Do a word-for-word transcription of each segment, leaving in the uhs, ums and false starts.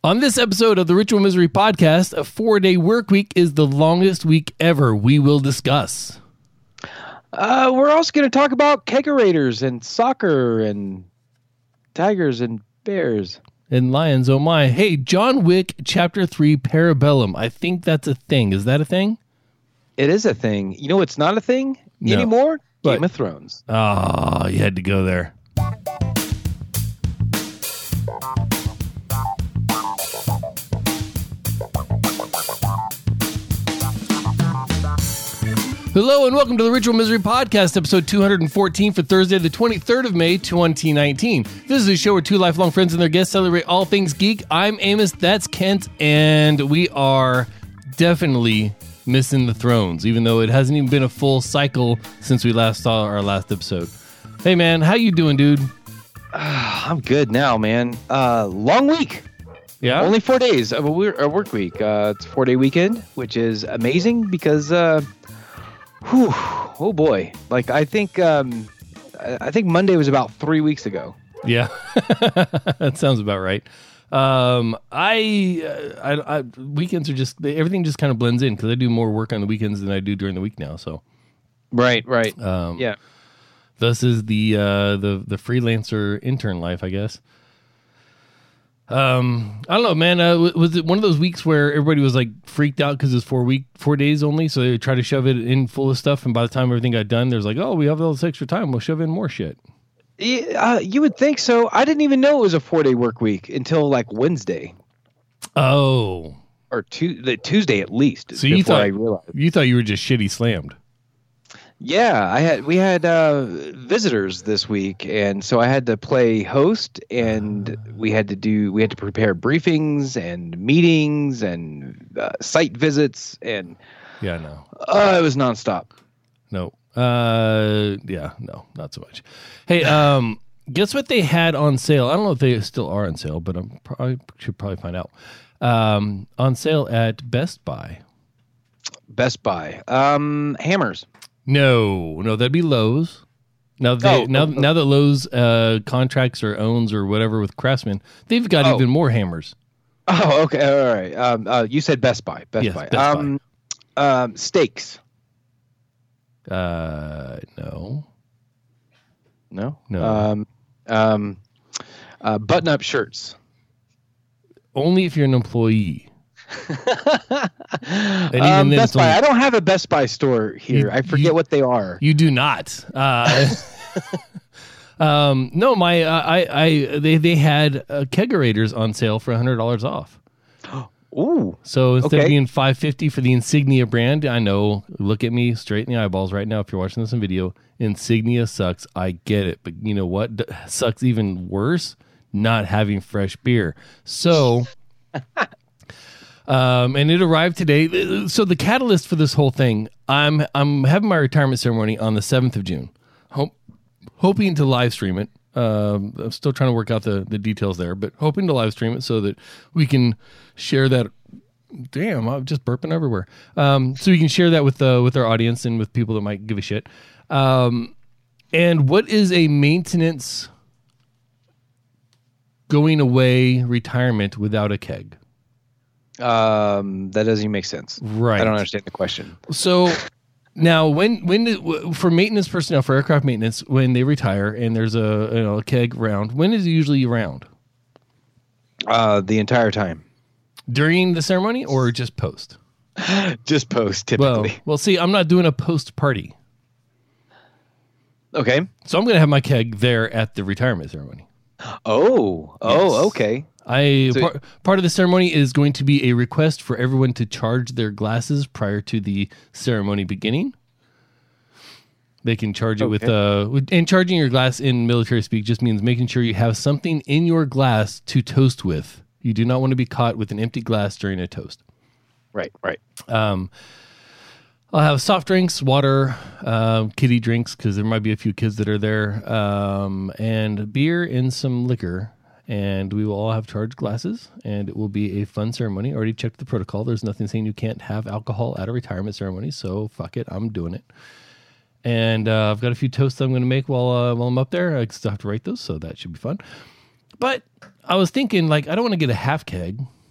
On this episode of the Ritual Misery Podcast, a four-day work week is the longest week ever. We will discuss. Uh, we're also going to talk about kegerators and soccer and tigers and bears. And lions, oh my. Hey, John Wick Chapter three Parabellum. I think that's a thing. Is that a thing? It is a thing. You know what's not a thing No. anymore? What? Game of Thrones. Oh, you had to go there. Hello and welcome to the Ritual Misery Podcast, episode two hundred fourteen for Thursday, the twenty-third of May, twenty nineteen. This is a show where two lifelong friends and their guests celebrate all things geek. I'm Amos, that's Kent, and we are definitely missing the Thrones, even though it hasn't even been a full cycle since we last saw our last episode. Hey man, how you doing, dude? Uh, I'm good now, man. Uh, long week. Yeah? Only four days of a, wor- a work week. Uh, it's a four-day weekend, which is amazing because, uh, whew, oh boy. Like, I think um, I I think Monday was about three weeks ago. Yeah, that sounds about right. Um, I, uh, I, I, weekends are just, they, everything just kind of blends in because I do more work on the weekends than I do during the week now. So, Right, right. um, Yeah. Thus is the uh, the the freelancer intern life, I guess. Um, I don't know, man. Uh, w- was it one of those weeks where everybody was like freaked out because it's four week, four days only, so they would try to shove it in full of stuff, and by the time everything got done, there's like, oh, we have all this extra time, we'll shove in more shit. Yeah, uh, you would think so. I didn't even know it was a four-day work week until like Wednesday Oh, or tu- the Tuesday at least. so you before thought I realized. you thought you were just shitty slammed. Yeah, I had we had uh, visitors this week, and so I had to play host, and we had to do we had to prepare briefings and meetings and uh, site visits, and Yeah, no. uh, it was nonstop. No. Uh, yeah, no, not so much. Hey, um, guess what they had on sale? I don't know if they still are on sale, but I'm probably should probably find out. Um, on sale at Best Buy. Best Buy, um, hammers. No, no, that'd be Lowe's. Now, they, Oh, now, oh, now that Lowe's uh, contracts or owns or whatever with Craftsman, they've got Oh. even more hammers. Oh, okay, all right. Um, uh, you said Best Buy. Best Yes, Buy. Best Buy. um, um, steaks. Uh, no, No, No. Um, um, uh, button-up shirts. only if you're an employee. even um, then, Best it's Buy. only- I don't have a Best Buy store here. You- I forget you- what they are. You do not. Uh, um, no, my uh, I I they they had uh, kegerators on sale for a hundred dollars off. Ooh, So instead of Okay. being five fifty for the Insignia brand, I know. Look at me straight in the eyeballs right now. If you're watching this in video, Insignia sucks. I get it, but you know what D- sucks even worse? Not having fresh beer. So. Um, and it arrived today. So the catalyst for this whole thing, I'm I'm having my retirement ceremony on the seventh of June. Hope, hoping to live stream it. Um, I'm still trying to work out the, the details there, but hoping to live stream it so that we can share that. Damn, I'm just burping everywhere. Um, so we can share that with uh, with our audience and with people that might give a shit. Um, and what is a maintenance going away retirement without a keg? um, that doesn't even make sense. Right. I don't understand the question. So now, when when did- for maintenance personnel for aircraft maintenance, when they retire and there's a you know a keg round, when is it usually around? Uh, the entire time, During the ceremony or just post? just post Well, typically. well, see, I'm not doing a post party, Okay. so I'm going to have my keg there at the retirement ceremony. Oh, oh, Yes. okay. I So- par- part of the ceremony is going to be a request for everyone to charge their glasses prior to the ceremony beginning. They can charge it with uh, with- and charging your glass in military speak just means making sure you have something in your glass to toast with. You do not want to be caught with an empty glass during a toast. Right, right. Um, I'll have soft drinks, water, um, kiddie drinks because there might be a few kids that are there, um, and beer and some liquor. And we will all have charged glasses, and it will be a fun ceremony. I already checked the protocol. There's nothing saying you can't have alcohol at a retirement ceremony, so fuck it, I'm doing it. And uh, I've got a few toasts I'm going to make while uh, while I'm up there. I still have to write those, so that should be fun. But I was thinking, like, I don't want to get a half keg.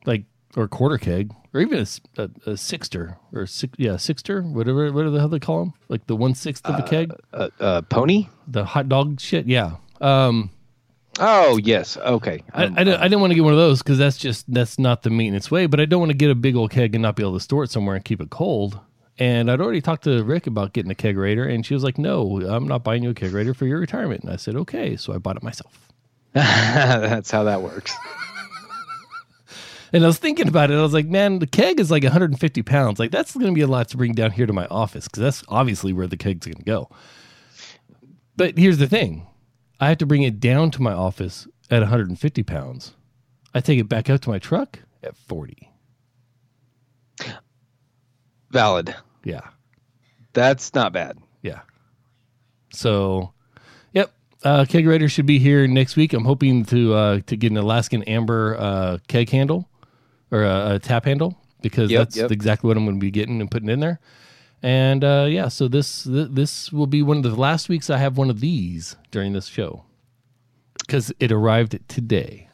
like or quarter keg, or even a, s- a, a sixter or six, yeah, sixter, whatever, whatever the hell they call them, like the one sixth of a keg, Uh, uh, pony? the hot dog shit. Yeah. Um, Oh, yes. Okay. I, Um, I, don't- I didn't want to get one of those because that's just that's not the maintenance way. But I don't want to get a big old keg and not be able to store it somewhere and keep it cold. And I'd already talked to Rick about getting a kegerator, and she was like, "No, I'm not buying you a kegerator for your retirement." And I said, "Okay," so I bought it myself. That's how that works. And I was thinking about it. I was like, man, the keg is like one hundred fifty pounds. Like, that's going to be a lot to bring down here to my office because that's obviously where the keg's going to go. But here's the thing. I have to bring it down to my office at one hundred fifty pounds. I take it back out to my truck at forty. Valid. Yeah. That's not bad. Yeah. So, yep. Uh, kegerator should be here next week. I'm hoping to uh, to get an Alaskan Amber uh, keg handle or a, a tap handle because Yep, that's yep. exactly what I'm going to be getting and putting in there. And uh, yeah, so this th- this will be one of the last weeks I have one of these during this show because it arrived today.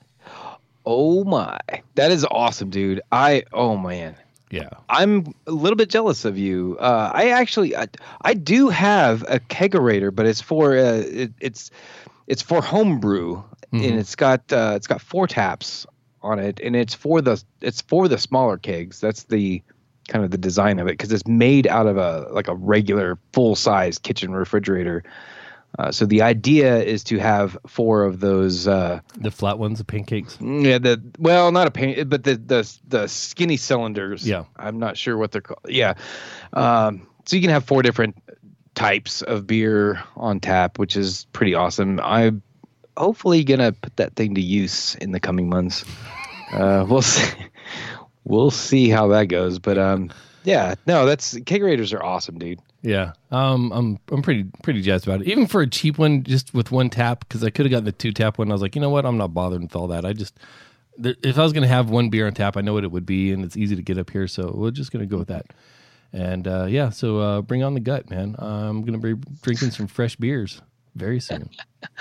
Oh my. That is awesome, dude. I oh man. Yeah. I'm a little bit jealous of you. Uh, I actually, I, I do have a kegerator, but it's for uh, it, it's it's for homebrew, Mhm. and it's got uh, it's got four taps on it, and it's for the it's for the smaller kegs. That's the kind of the design of it because it's made out of a like a regular full size kitchen refrigerator. Uh, so the idea is to have four of those. Uh, The flat ones, the pancakes. yeah, the well, not a paint, but the the the skinny cylinders. Yeah. I'm not sure what they're called. Yeah, um, so you can have four different types of beer on tap, which is pretty awesome. I'm hopefully gonna put that thing to use in the coming months. Uh, we'll see. We'll see how that goes, but um, yeah, no, that's kegerators are awesome, dude. Yeah, um, I'm I'm pretty pretty jazzed about it. Even for a cheap one, just with one tap, because I could have gotten the two tap one. I was like, you know what, I'm not bothered with all that. I just there, if I was going to have one beer on tap, I know what it would be, and it's easy to get up here, so we're just going to go with that. And uh, yeah, so uh, bring on the gut, man. I'm going to be drinking some fresh beers very soon.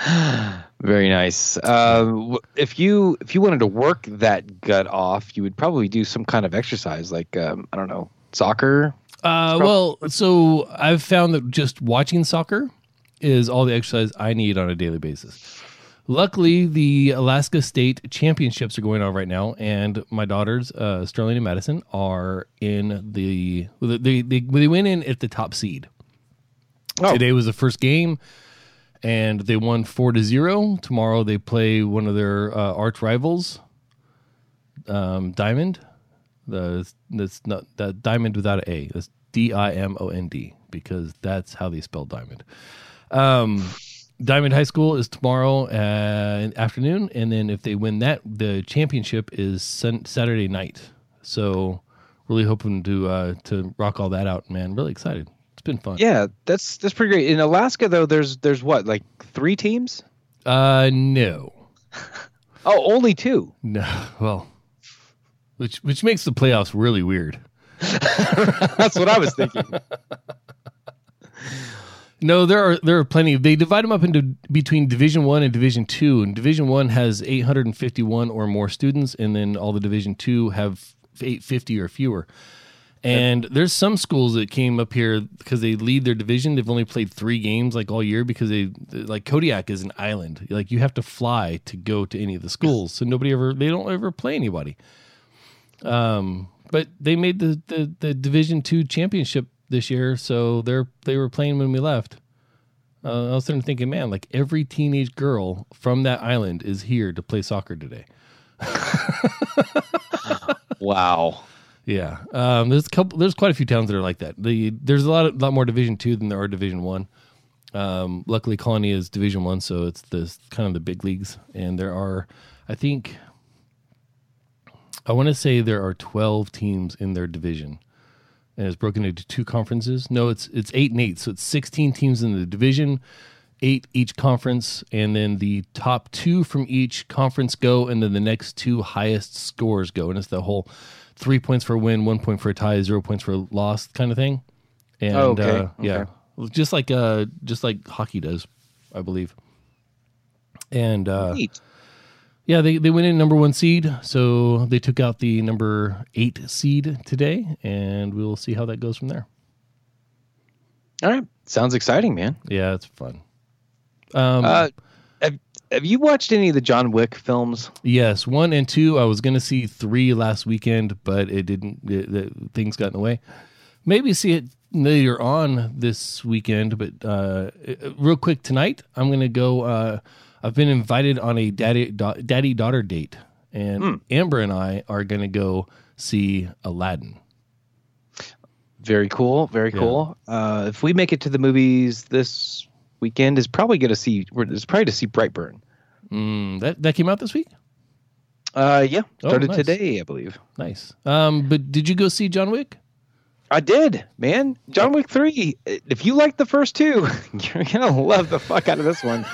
Very nice. Uh, w- if you if you wanted to work that gut off, you would probably do some kind of exercise, like um, I don't know, soccer. Uh, well, so I've found that just watching soccer is all the exercise I need on a daily basis. Luckily, the Alaska State Championships are going on right now, and my daughters, uh, Sterling and Madison, are in the they they they went in at the top seed. Oh. Today was the first game, and they won four to zero. Tomorrow they play one of their uh, arch rivals, um, Diamond. The that's not that Diamond without an A. That's D I M O N D because that's how they spell diamond. Um, Diamond High School is tomorrow uh, afternoon, and then if they win that, the championship is sun- Saturday night. So, really hoping to uh, to rock all that out, man. Really excited. It's been fun. Yeah, that's that's pretty great. In Alaska, though, there's there's what, like three teams? Uh, no, Oh, only two. no. Well, which which makes the playoffs really weird. That's what I was thinking. No, there are there are plenty. They divide them up into between Division One and Division Two, and Division One has eight hundred and fifty one or more students, and then all the Division Two have eight fifty or fewer. And there's some schools that came up here because they lead their division. They've only played three games like all year because they like Kodiak is an island. Like you have to fly to go to any of the schools, so nobody ever they don't ever play anybody. Um, but they made the the, the Division Two championship this year, so they're they were playing when we left. Uh, I was sitting thinking, man, like every teenage girl from that island is here to play soccer today. Wow. Yeah, um, there's a couple. There's quite a few towns that are like that. The there's a lot of, lot more Division Two than there are Division One. Um, luckily, Colony is Division One, so it's the kind of the big leagues. And there are, I think, I want to say there are twelve teams in their division, and it's broken into two conferences. No, it's it's eight and eight, so it's sixteen teams in the division, eight each conference, and then the top two from each conference go, and then the next two highest scores go, and it's the whole three points for a win, one point for a tie, zero points for a loss kind of thing. And Oh, okay. uh, yeah, just like uh, just like hockey does, I believe. And uh, Neat. Yeah, they, they went in number one seed, so they took out the number eight seed today, and we'll see how that goes from there. All right. Sounds exciting, man. Yeah, it's fun. Um, uh, have, have you watched any of the John Wick films? Yes, one and two. I was going to see three last weekend, but it didn't. It, it, things got in the way. Maybe see it later on this weekend, but uh, real quick tonight, I'm going to go... Uh, I've been invited on a daddy da- daddy daughter date, and mm. Amber and I are going to go see Aladdin. Very cool, very yeah. cool. Uh, if we make it to the movies this weekend, is probably going to see. It's probably to see Brightburn. Mm, that that came out this week. Uh, yeah, started oh, nice. today, I believe. Nice. Um, but did you go see John Wick? I did, man. John Wick three. If you like the first two, you're gonna love the fuck out of this one.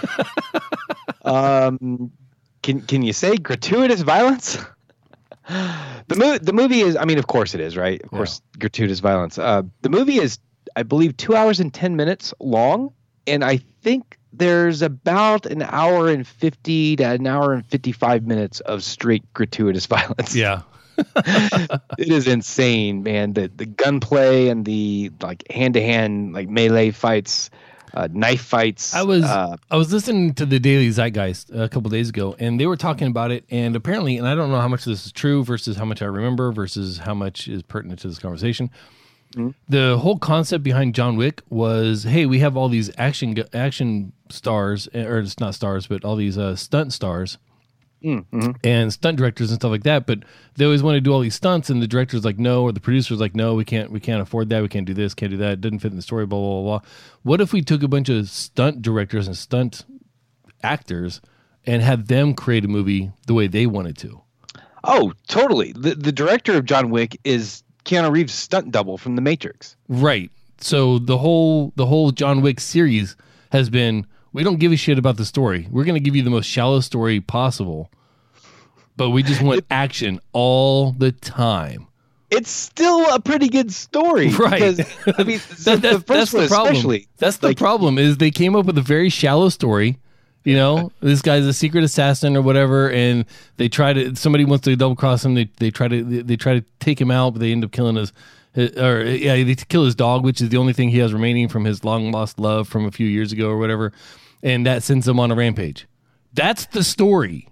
um, can can you say gratuitous violence? the movie, the movie is. I mean, of course it is, right? Of course, yeah. gratuitous violence. Uh, the movie is, I believe, two hours and ten minutes long, and I think there's about an hour and fifty to an hour and fifty-five minutes of straight gratuitous violence. Yeah. It is insane, man. The the gunplay and the like hand to hand like melee fights, uh, knife fights. I was uh, I was listening to the Daily Zeitgeist a couple days ago, and they were talking about it. And apparently, and I don't know how much this is true versus how much I remember versus how much is pertinent to this conversation. Mm-hmm. The whole concept behind John Wick was, hey, we have all these action action stars, or it's not stars, but all these uh, stunt stars. Mm-hmm. And stunt directors and stuff like that, but they always want to do all these stunts, and the director's like no, or the producer's like no, we can't, we can't afford that, we can't do this, can't do that, it doesn't fit in the story, blah blah blah. What if we took a bunch of stunt directors and stunt actors and had them create a movie the way they wanted to? Oh, totally. The the director of John Wick is Keanu Reeves' stunt double from The Matrix. Right. So the whole the whole John Wick series has been, we don't give a shit about the story. We're going to give you the most shallow story possible, but we just want action all the time. It's still a pretty good story. Right. Because, I mean, that, the first that's one the problem. especially. That's the like, problem is they came up with a very shallow story. You know, this guy's a secret assassin or whatever, and they try to, somebody wants to double cross him. They they try to they, they try to take him out, but they end up killing his, or yeah, they kill his dog, which is the only thing he has remaining from his long lost love from a few years ago or whatever. And that sends them on a rampage. That's the story.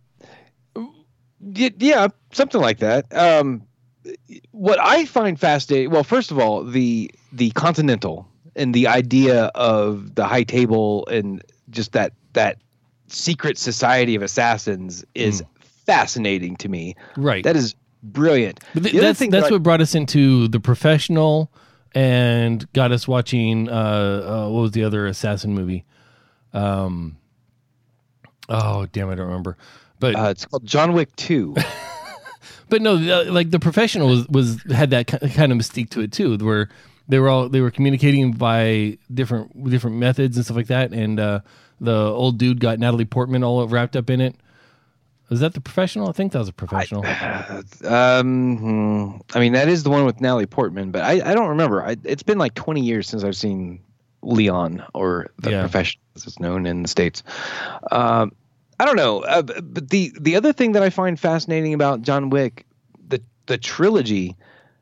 Yeah, something like that. Um, what I find fascinating, well, first of all, the the Continental and the idea of the high table and just that that secret society of assassins is mm. fascinating to me. Right. That is brilliant. But th- that's that's that I, what brought us into The Professional and got us watching, uh, uh, what was the other assassin movie? Um, oh, damn, I don't remember. But uh, it's called John Wick two. But no, uh, like The Professional was, was had that kind of mystique to it too, where they were all they were communicating by different different methods and stuff like that. And uh, the old dude got Natalie Portman all wrapped up in it. Was that The Professional? I think that was a Professional. I, uh, um, I mean, that is the one with Natalie Portman, but I, I don't remember. I, it's been like twenty years since I've seen Leon, or The yeah. Professional, as it's known in the States. Um, I don't know. Uh, but the, the other thing that I find fascinating about John Wick, the the trilogy,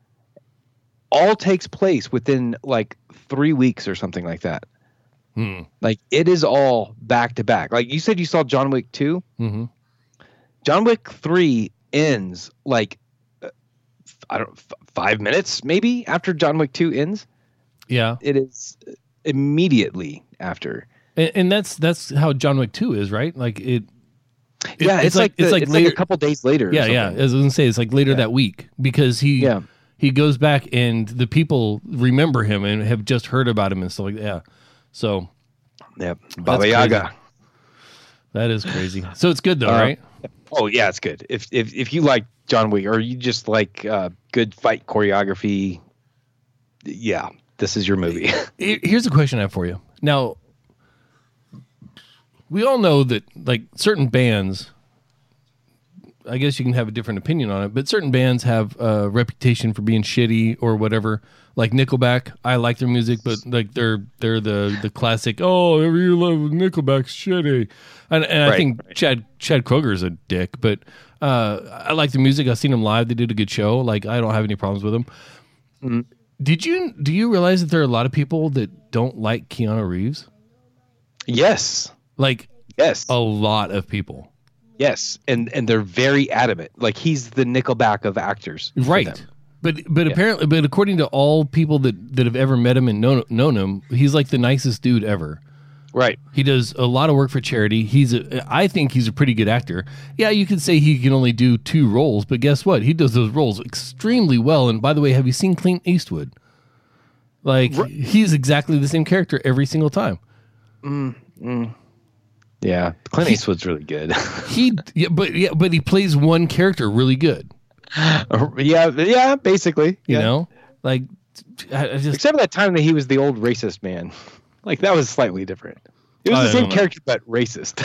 all takes place within like three weeks or something like that. Hmm. Like it is all back to back. Like you said, you saw John Wick two. Mm-hmm. John Wick three ends like uh, I don't f- five minutes maybe after John Wick two ends. Yeah, it is immediately after. And, and that's that's how John Wick two is, right? Like it. it yeah, it's, it's like, like the, it's like, it's later, like a couple days later. Yeah, yeah. As I was gonna say, it's like later yeah. that week because he yeah. he goes back and the people remember him and have just heard about him and stuff like that. Yeah. So. Yep. Baba Yaga. That is crazy. So it's good though, uh, right? Oh yeah, it's good. If if if you like John Wick or you just like uh, good fight choreography, yeah, this is your movie. Here's a question I have for you. Now, we all know that like certain bands I guess you can have a different opinion on it, but certain bands have a reputation for being shitty or whatever. Like Nickelback, I like their music, but like they're they're the the classic. Oh, you love Nickelback's shitty, and, and Right, I think right. Chad Chad Kroger's a dick, but uh, I like their music. I've seen them live; they did a good show. Like I don't have any problems with them. Mm-hmm. Did you do you realize that there are a lot of people that don't like Keanu Reeves? Yes. Like Yes. a lot of people. Yes. And and they're very adamant. Like he's the Nickelback of actors. for Right. them. But but apparently, but according to all people that, that have ever met him and known, known him, he's like the nicest dude ever. Right. He does a lot of work for charity. He's a, I think he's a pretty good actor. Yeah, you could say he can only do two roles, but guess what? He does those roles extremely well. And by the way, have you seen Clint Eastwood? Like Right. he's exactly the same character every single time. Yeah. Clint Eastwood's really good. He yeah, but yeah, but he plays one character really good. yeah. Yeah. Basically. You yeah. know, like I, I just Except for that time that he was the old racist man. Like that was slightly different. It was I the same don't know. character, but racist.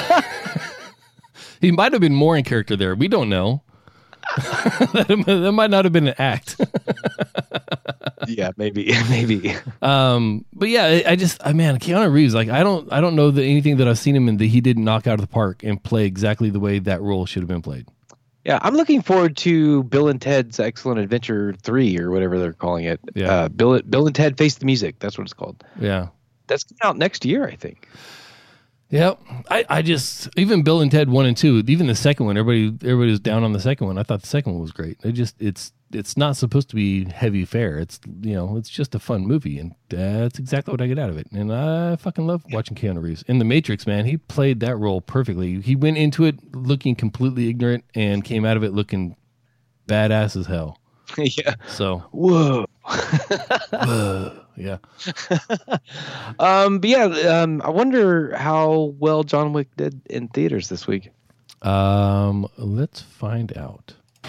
he might have been more in character there. We don't know. that, that might not have been an act. yeah. Maybe. Maybe. um, but yeah, I, I just, I man, Keanu Reeves. Like, I don't, I don't know that anything that I've seen him in that he didn't knock out of the park and play exactly the way that role should have been played. Yeah, I'm looking forward to Bill and Ted's Excellent Adventure three or whatever they're calling it. Yeah. Uh, Bill, Bill and Ted Face the Music. That's what it's called. Yeah. That's coming out next year, I think. Yep. I, I just even Bill and Ted one and two, even the second one, everybody everybody was down on the second one. I thought the second one was great. It just it's it's not supposed to be heavy fare. It's you know, it's just a fun movie, and that's exactly what I get out of it. And I fucking love watching Keanu Reeves. In The Matrix, man, he played that role perfectly. He went into it looking completely ignorant and came out of it looking badass as hell. yeah. So Whoa. uh, yeah. Um, but yeah, um, I wonder how well John Wick did in theaters this week. Um let's find out.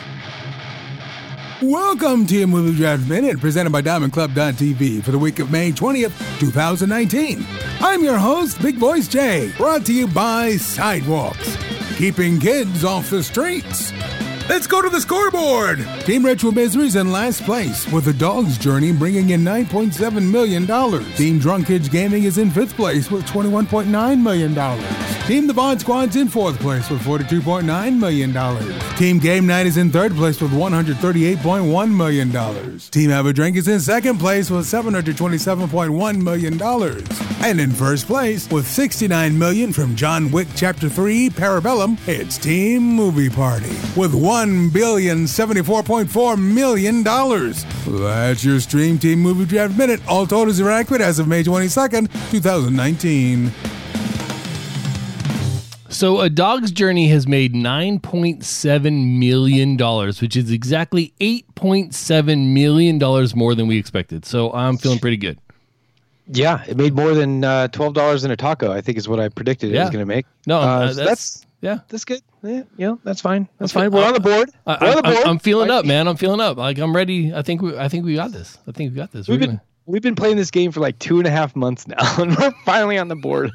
Welcome to your Movie Draft Minute, presented by Diamond Club dot T V for the week of May twentieth, twenty nineteen. I'm your host, Big Voice Jay, brought to you by Sidewalks, keeping kids off the streets. Let's go to the scoreboard. Team Retro Misery's in last place, with The Dog's Journey bringing in nine point seven million dollars. Team Drunk Kids Gaming is in fifth place with twenty-one point nine million dollars. Team The Bod Squad's in fourth place with forty-two point nine million dollars. Team Game Night is in third place with one hundred thirty-eight point one million dollars. Team Have a Drink is in second place with seven hundred twenty-seven point one million dollars. And in first place, with sixty-nine million dollars from John Wick Chapter three Parabellum, it's Team Movie Party with one billion seventy-four point four million dollars. That's your Stream Team Movie Draft Minute. All totals are accurate as of May twenty-second, twenty nineteen. So A Dog's Journey has made nine point seven million dollars, which is exactly eight point seven million dollars more than we expected. So I'm feeling pretty good. Yeah, it made more than uh, twelve dollars in a taco, I think is what I predicted it Yeah. was going to make. No, Uh, uh, so that's, that's yeah. that's good. Yeah, you know, that's fine. That's Okay, fine. We're uh, on the board. I, We're on the I, board. I'm feeling Right? up, man. I'm feeling up. Like I'm ready. I think we. I think we got this. I think we got this. We've We're been gonna, we've been playing this game for like two and a half months now, and we're finally on the board.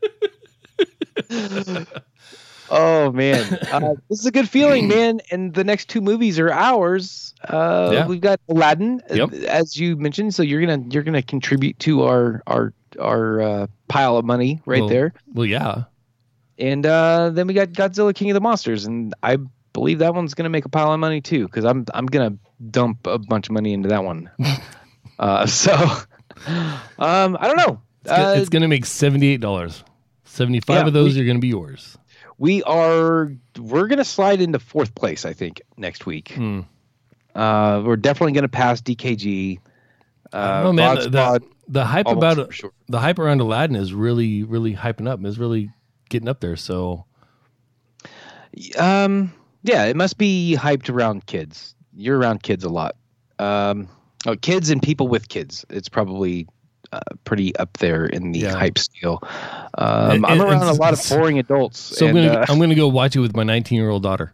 Oh man, uh, this is a good feeling, man. And the next two movies are ours. Uh, Yeah. We've got Aladdin, uh, Yep. as you mentioned. So you're gonna you're gonna contribute to our our our uh, pile of money right well, there. Well, yeah. And uh, then we got Godzilla King of the Monsters, and I believe that one's gonna make a pile of money too, because I'm I'm gonna dump a bunch of money into that one. uh, so um, I don't know. It's, gonna, Uh, it's gonna make seventy-eight dollars. Seventy-five yeah, of those we- are gonna be yours. We are we're gonna slide into fourth place, I think, next week. Hmm. Uh, we're definitely gonna pass D K G. Uh, Oh man, Bod the, Squad, the, the hype almost about it, for sure. the hype around Aladdin is really, really hyping up. Is really getting up there. So Um, yeah, it must be hyped around kids. You're around kids a lot. Um, oh, kids and people with kids. It's probably uh, pretty up there in the Yeah. hype scale. Um, And- I'm and- around and a lot of s- boring adults. So and, I'm gonna uh, I'm gonna go watch it with my nineteen year old daughter.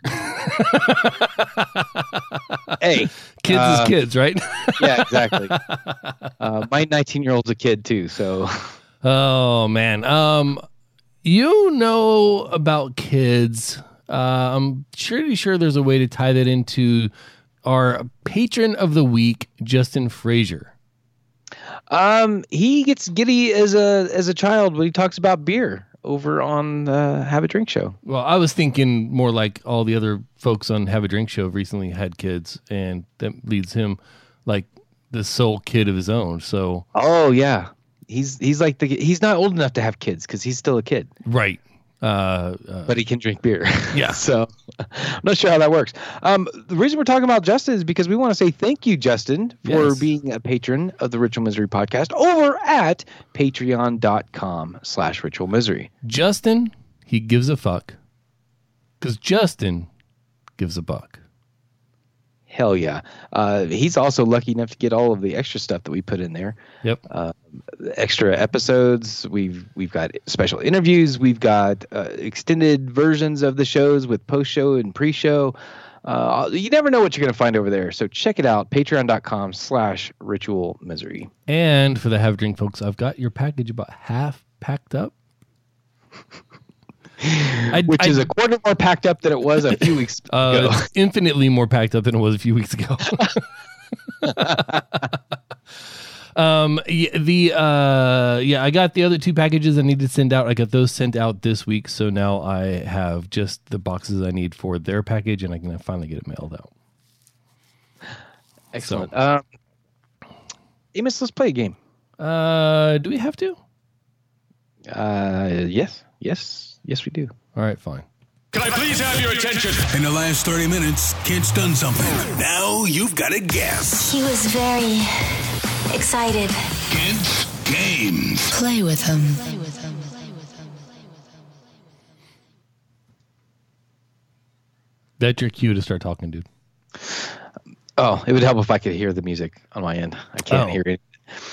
hey, Kids uh, is kids, right? yeah, exactly. uh, my nineteen year old's a kid too, so. Oh man, um, you know about kids Uh, I'm pretty sure there's a way to tie that into our patron of the week, Justin Frazier. Um, he gets giddy as a as a child when he talks about beer over on the Have a Drink show. Well, I was thinking more like all the other folks on Have a Drink show have recently had kids, and that leads him like the sole kid of his own. So, oh yeah, he's he's like the he's not old enough to have kids because he's still a kid, right? Uh, uh, but he can drink beer. Yeah. So I'm not sure how that works. Um, the reason we're talking about Justin is because we want to say thank you, Justin, for Yes. being a patron of the Ritual Misery podcast over at patreon.com slash ritual misery. Justin, he gives a fuck because Justin gives a buck. Hell yeah. Uh, he's also lucky enough to get all of the extra stuff that we put in there. Yep. Uh, extra episodes. We've we've got special interviews. We've got uh, extended versions of the shows with post-show and pre-show. Uh, you never know what you're going to find over there. So check it out. Patreon.com slash ritual misery. And for the Have a Drink folks, I've got your package about half packed up. I, Which I, is a quarter more packed up than it was a few weeks uh, ago. it's infinitely more packed up than it was a few weeks ago. um, yeah, the uh, yeah, I got the other two packages I need to send out. I got those sent out this week, so now I have just the boxes I need for their package, and I can finally get it mailed out. Excellent. So, um, Amos, let's play a game. uh, do we have to? Uh, yes, yes, yes, we do. All right, fine. Can I please have your attention? In the last thirty minutes, Kent's done something. Now you've got to guess. He was very excited. Kent's Games. Play with him. That's your cue to start talking, dude. Oh, it would help if I could hear the music on my end. I can't Oh. hear it.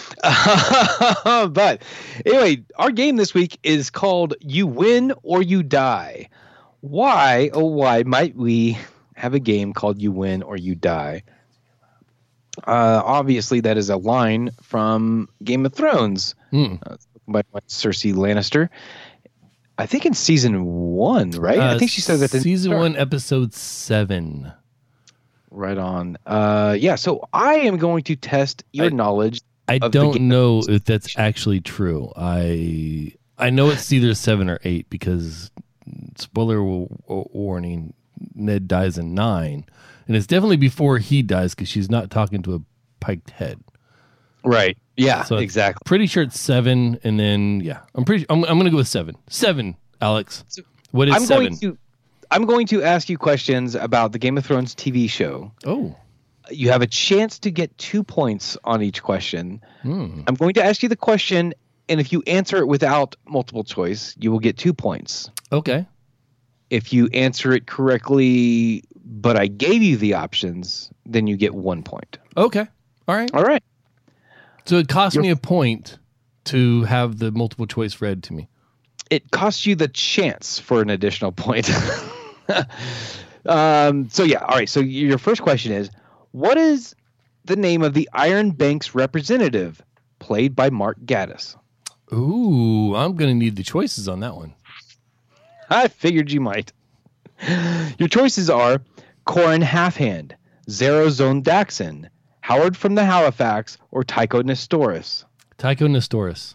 But anyway, our game this week is called You Win or You Die. Why, oh, why might we have a game called You Win or You Die? Uh, obviously, that is a line from Game of Thrones Hmm. uh, by Cersei Lannister. I think in season one, right? I Uh, think she said that in season one, episode seven. Right on. Uh, yeah, so I am going to test your I- knowledge. I of the don't game. know if that's actually true. I I know it's either seven or eight because spoiler w- w- warning: Ned dies in nine, and it's definitely before he dies because she's not talking to a piked head. Right. Yeah, So it's exactly. Pretty sure it's seven, and then yeah, I'm pretty. I'm I'm gonna go with seven. Seven, Alex. What is I'm seven? going to I'm going to ask you questions about the Game of Thrones T V show. Oh, You have a chance to get two points on each question. hmm. I'm going to ask you the question, and if you answer it without multiple choice, you will get two points. Okay. If you answer it correctly, but I gave you the options, then you get one point. Okay. All right. All right. So it cost You're- me a point to have the multiple choice read to me. It costs you the chance for an additional point. um, so yeah, all right. So your first question is, what is the name of the Iron Banks representative played by Mark Gatiss? Ooh, I'm gonna need the choices on that one. I figured you might. Your choices are Corin Halfhand, Zerazone Daxon, Howard from the Halifax, or Tycho Nestoris. Tycho Nestoris.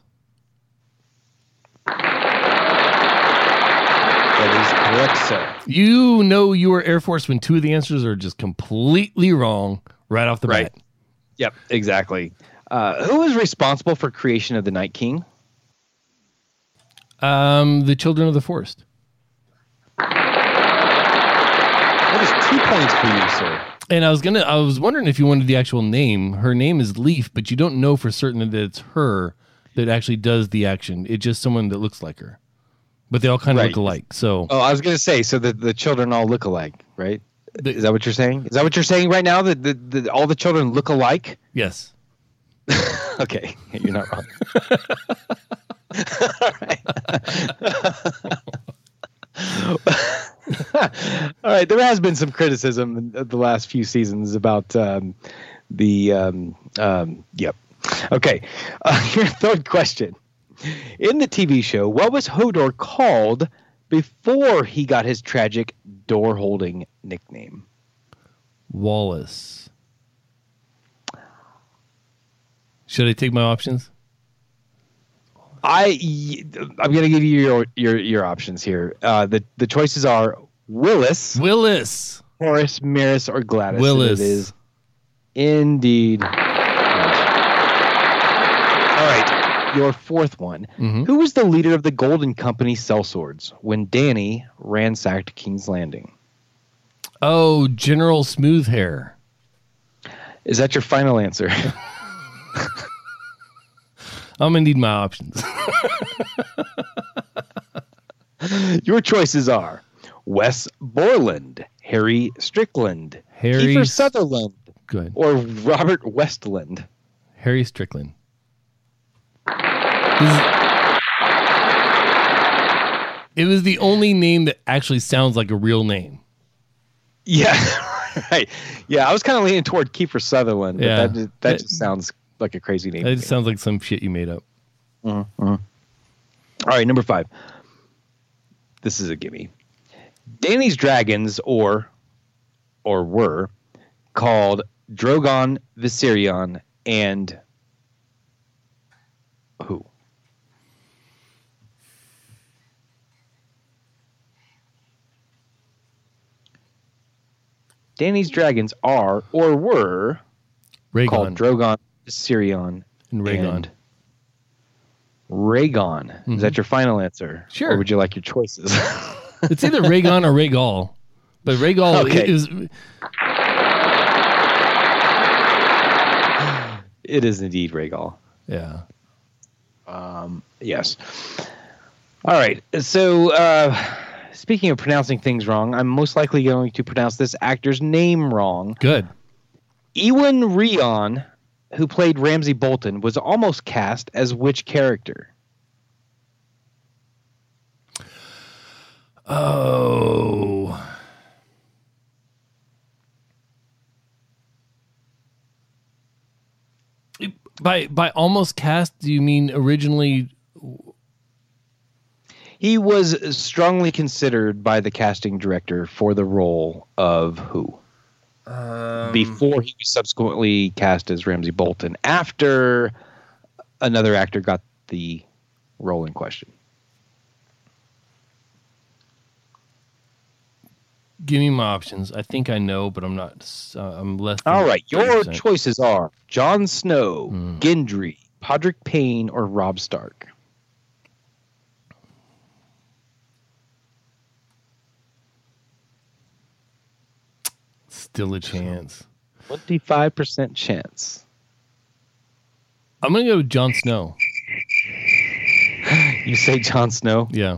That is correct, sir. You know you are Air Force when two of the answers are just completely wrong right off the Right. bat. Yep, exactly. Uh, who is responsible for creation of the Night King? Um, the Children of the Forest. That is two points for you, sir. And I was gonna, I was wondering if you wanted the actual name. Her name is Leaf, but you don't know for certain that it's her that actually does the action. It's just someone that looks like her, but they all kind of Right. look alike. So Oh, I was going to say, so the, the children all look alike, right? The- Is that what you're saying? Is that what you're saying right now? That the, the, all the children look alike? yes, Okay, you're not wrong. All right. All right. There has been some criticism in the last few seasons about um, the. Um, um, yep. Okay. Uh, your third question. In the T V show, what was Hodor called before he got his tragic door-holding nickname? Wallace. Should I take my options? I I'm gonna give you your your, your options here. Uh, the the choices are Willis, Willis, Horace, Maris, or Gladys. Willis. And it is indeed. All right, your fourth one. Mm-hmm. Who was the leader of the Golden Company sellswords when Danny ransacked King's Landing? Oh, General Smoothhair. Is that your final answer? I'm gonna need my options. Your choices are Wes Borland, Harry Strickland, Harry Kiefer Sutherland, Good. or Robert Westland. Harry Strickland. This is- It was the only name that actually sounds like a real name. Yeah, right. Yeah, I was kind of leaning toward Kiefer Sutherland, but Yeah. that just, that just sounds like a crazy name. It sounds like some shit you made up. All right, number five. This is a gimme. Danny's dragons, or or were called Drogon, Viserion, and who? Danny's dragons are or were called Rhaegon Drogon, Viserion, and Rhaegon. and Rhaegon. Is that your final answer? Sure. Or would you like your choices? It's either Rhaegon or Rhaegal, but Rhaegal Okay. is. It is indeed Rhaegal. Yeah. Yes. All right. So, uh, speaking of pronouncing things wrong, I'm most likely going to pronounce this actor's name wrong. Good. Ewan Rion, who played Ramsay Bolton, was almost cast as which character? Oh. By by almost cast, do you mean originally? He was strongly considered by the casting director for the role of who? Um, Before he was subsequently cast as Ramsay Bolton, after another actor got the role in question. Give me my options. I think I know, but I'm not. Uh, I'm less. Than All right, your thirty percent. choices are Jon Snow, Hmm. Gendry, Podrick Payne, or Robb Stark. Still a chance. twenty-five percent chance. I'm gonna go with Jon Snow. You say Jon Snow? Yeah,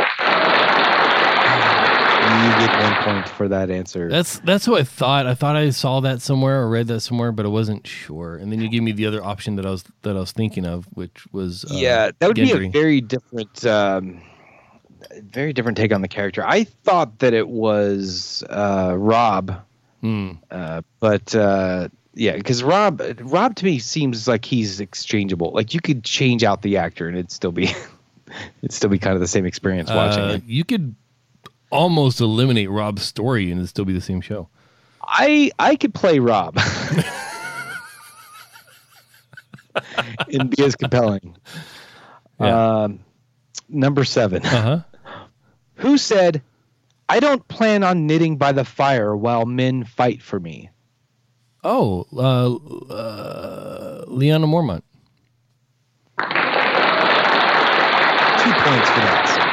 You get one point for that answer. that's that's what I thought. I thought I saw that somewhere or read that somewhere, but I wasn't sure. And then you gave me the other option that I was that I was thinking of, which was uh, yeah, that would be a Gendry. very different, um, very different take on the character. I thought that it was uh, Rob, Hmm. uh, but uh, yeah, because Rob, Rob to me seems like he's exchangeable. Like you could change out the actor and it'd still be, it'd still be kind of the same experience watching Uh, it. you could almost eliminate Rob's story and it'd still be the same show. I I could play Rob and be as compelling. Yeah. Um, number seven. Uh huh. Who said, "I don't plan on knitting by the fire while men fight for me"? Oh, uh, uh, Lyanna Mormont. Two points for that. Sir.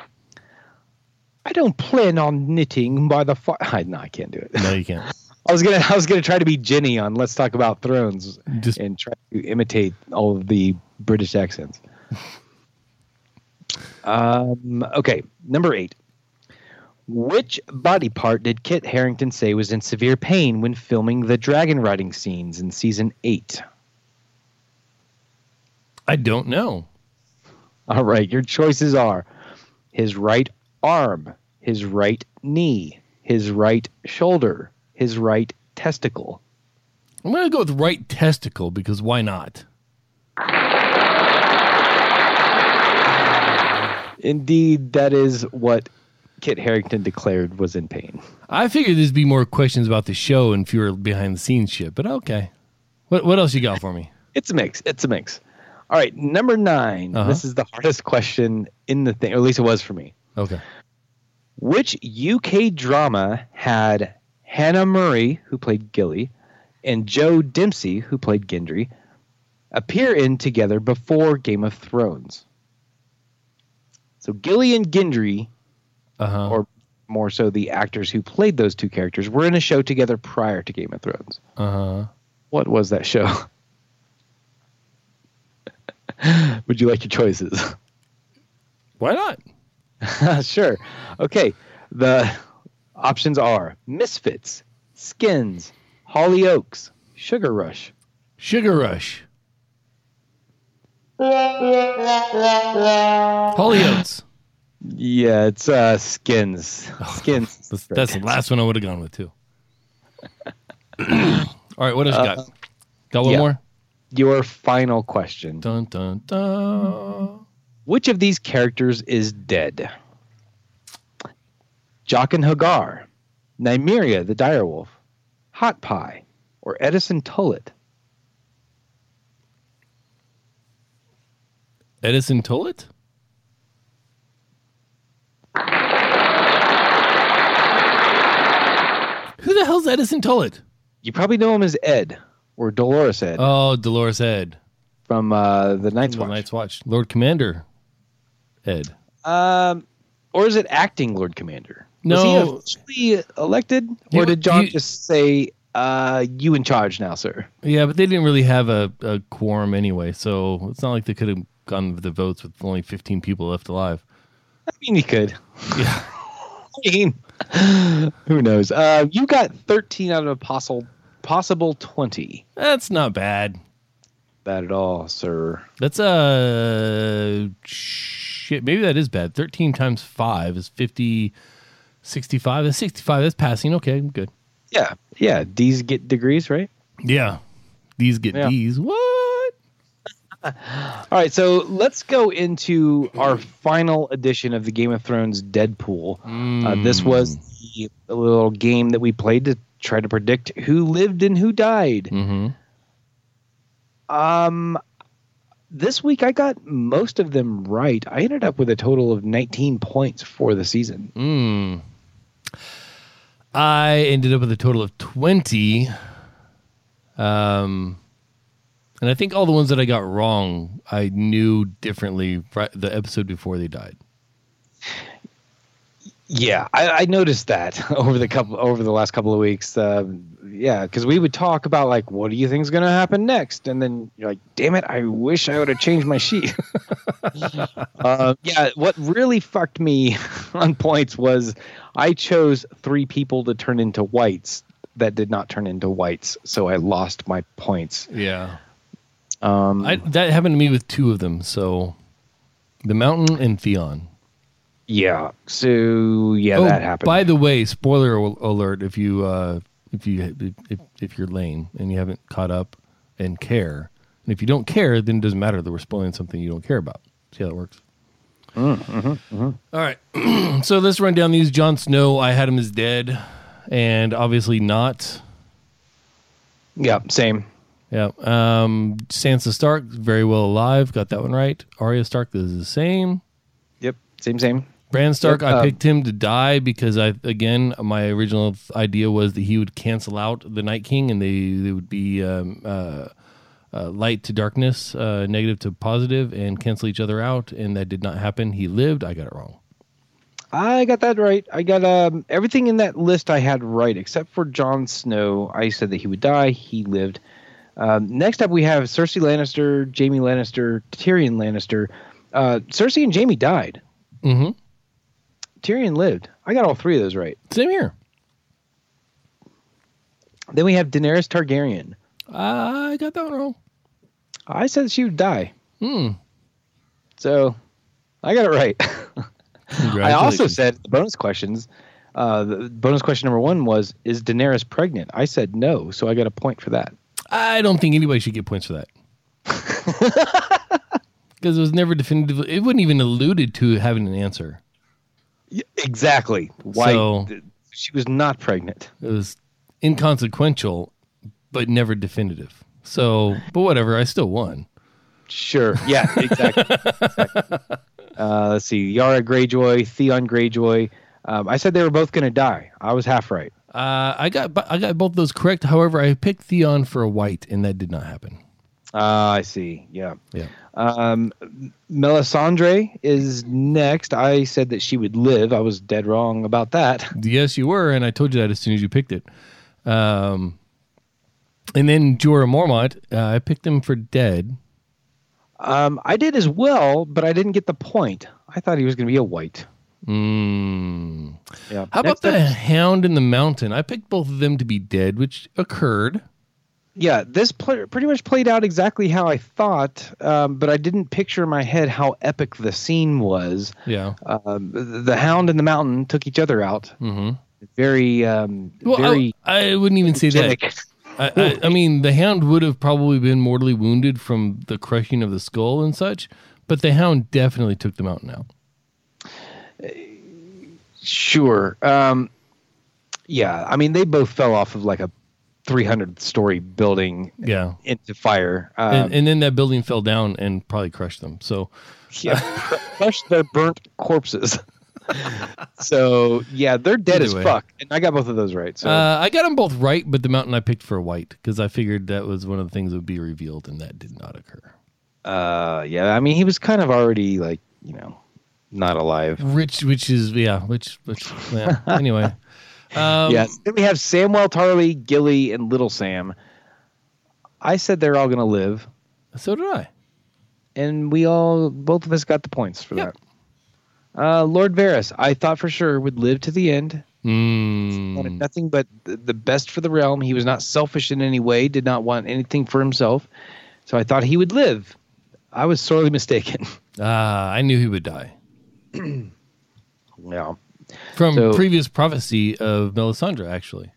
I don't plan on knitting by the fire. I, no, I can't do it. No, you can't. I was gonna I was gonna try to be Ginny on Let's Talk About Thrones Just and try to imitate all of the British accents. um, okay, number eight. Which body part did Kit Harington say was in severe pain when filming the dragon riding scenes in season eight? I don't know. All right, your choices are his right arm, his right knee, his right shoulder, his right testicle. I'm gonna go with right testicle because why not? Indeed, that is what Kit Harington declared was in pain. I figured there'd be more questions about the show and fewer behind the scenes shit, but okay. What what else you got for me? It's a mix. It's a mix. All right, number nine. Uh-huh. This is the hardest question in the thing, or at least it was for me. Okay. Which U K drama had Hannah Murray, who played Gilly, and Joe Dempsey, who played Gendry, appear in together before Game of Thrones? So Gilly and Gendry, Uh-huh. or more so the actors who played those two characters, were in a show together prior to Game of Thrones. Uh-huh. What was that show? Would you like your choices? Why not? Sure. Okay. The options are Misfits, Skins, Hollyoaks, Sugar Rush. Sugar Rush. Hollyoaks. Yeah, it's uh, Skins. Skins. That's, that's the last one I would have gone with, too. All right, what else you got? Got one yeah. more? Your final question. Dun, dun, dun. Which of these characters is dead? Jaqen H'ghar, Nymeria the Direwolf, Hot Pie, or Edison Tullet? Edison Tullet? Who the hell's Edison Tullet? You probably know him as Ed, or Dolores Ed, Oh, Dolores Ed. from uh, the Night's The Watch. Night's Watch. Lord Commander Ed. Um, or is it acting Lord Commander? No. Was he officially elected? You- Or did John you- just say, uh, you in charge now, sir? Yeah, but they didn't really have a, a quorum anyway, so it's not like they could have gone with the votes with only fifteen people left alive. I mean, he could. Yeah. I mean, who knows? Uh, you got thirteen out of a possible, possible twenty. That's not bad. Bad at all, sir. That's uh shit. Maybe that is bad. thirteen times five is fifty. sixty-five. That's sixty-five. That's passing. Okay, I'm good. Yeah. Yeah. D's get degrees, right? Yeah. These get Yeah. D's. What? All right. So let's go into our final edition of the Game of Thrones Deadpool. Uh, this was the little game that we played to try to predict who lived and who died. Mm-hmm. Um, this week I got most of them right. I ended up with a total of nineteen points for the season. Mm. I ended up with a total of twenty. Um, and I think all the ones that I got wrong, I knew differently right, the episode before they died. Yeah, I, I noticed that over the couple over the last couple of weeks. Um, yeah, because we would talk about like, what do you think is going to happen next, and then you're like, damn it, I wish I would have changed my sheet. uh, yeah, what really fucked me on points was I chose three people to turn into whites that did not turn into whites, so I lost my points. Yeah. Um, I, that happened to me with two of them. So the Mountain and Theon. yeah, so yeah, oh, that happened. By the way, spoiler al- alert! If you uh, if you if, if you're lame and you haven't caught up and care, and if you don't care, then it doesn't matter that we're spoiling something you don't care about. See how that works? Mm, mm-hmm, mm-hmm. All right, so let's run down these. Jon Snow, I had him as dead, and obviously not. Yeah, same. Yeah. Um, Sansa Stark, very well alive. Got that one right. Arya Stark is the same. Yep, same, same. Bran Stark, Yep, I um, picked him to die because I again my original idea was that he would cancel out the Night King and they they would be um, uh, uh, light to darkness, uh, negative to positive, and cancel each other out. And that did not happen. He lived. I got it wrong. I got that right. I got um, everything in that list I had right, except for Jon Snow. I said that he would die. He lived. Um, next up, we have Cersei Lannister, Jaime Lannister, Tyrion Lannister. Uh, Cersei and Jaime died. Mm-hmm. Tyrion lived. I got all three of those right. Same here. Then we have Daenerys Targaryen. I got that one wrong. I said she would die. Hmm. So I got it right. I also Congratulations. said the bonus questions. Uh, the bonus question number one was, is Daenerys pregnant? I said no, so I got a point for that. I don't think anybody should get points for that. Because it was never definitive. It wasn't even alluded to having an answer. Yeah, exactly. Why So- th- she was not pregnant. It was inconsequential, but never definitive. So, but whatever, I still won. Sure. Yeah, exactly. exactly. Uh, let's see. Yara Greyjoy, Theon Greyjoy. Um, I said they were both going to die. I was half right. Uh, I got I got both those correct. However, I picked Theon for a white, and that did not happen. Ah, I see. Yeah. Yeah. Um, Melisandre is next. I said that she would live. I was dead wrong about that. Yes, you were, and I told you that as soon as you picked it. Um, and then Jorah Mormont, uh, I picked him for dead. Um, I did as well, but I didn't get the point. I thought he was going to be a white. Mm. Yeah. How Next about the up- Hound and the Mountain? I picked both of them to be dead, which occurred. Yeah, this play, pretty much played out exactly how I thought, um, but I didn't picture in my head how epic the scene was. Yeah. Um, the, the Hound and the Mountain took each other out. Mm-hmm. Very, um, Well, very. I, I wouldn't even say that. energetic. I, I, I mean, the Hound would have probably been mortally wounded from the crushing of the skull and such, but the Hound definitely took the Mountain out. Sure. Um, yeah, I mean, they both fell off of like a three hundred story building Yeah. into fire. Um, And, and then that building fell down and probably crushed them. So, yeah, crushed their burnt corpses. So yeah, they're dead Either as way. fuck, and I got both of those right. So uh, I got them both right, but the Mountain I picked for white because I figured that was one of the things that would be revealed, and that did not occur. uh, yeah, I mean, he was kind of already like you know not alive. Rich, which is, yeah, which, which, yeah. Anyway. Um, Yes. Then we have Samwell Tarly, Gilly, and Little Sam. I said they're all going to live, So did I. and we all, both of us got the points for Yep. that. Uh, Lord Varys, I thought for sure would live to the end. Wanted Mm. nothing but the the best for the realm. He was not selfish in any way, did not want anything for himself. So I thought he would live. I was sorely mistaken. Ah, I knew he would die. Yeah. From So- previous prophecy of Melisandre, actually.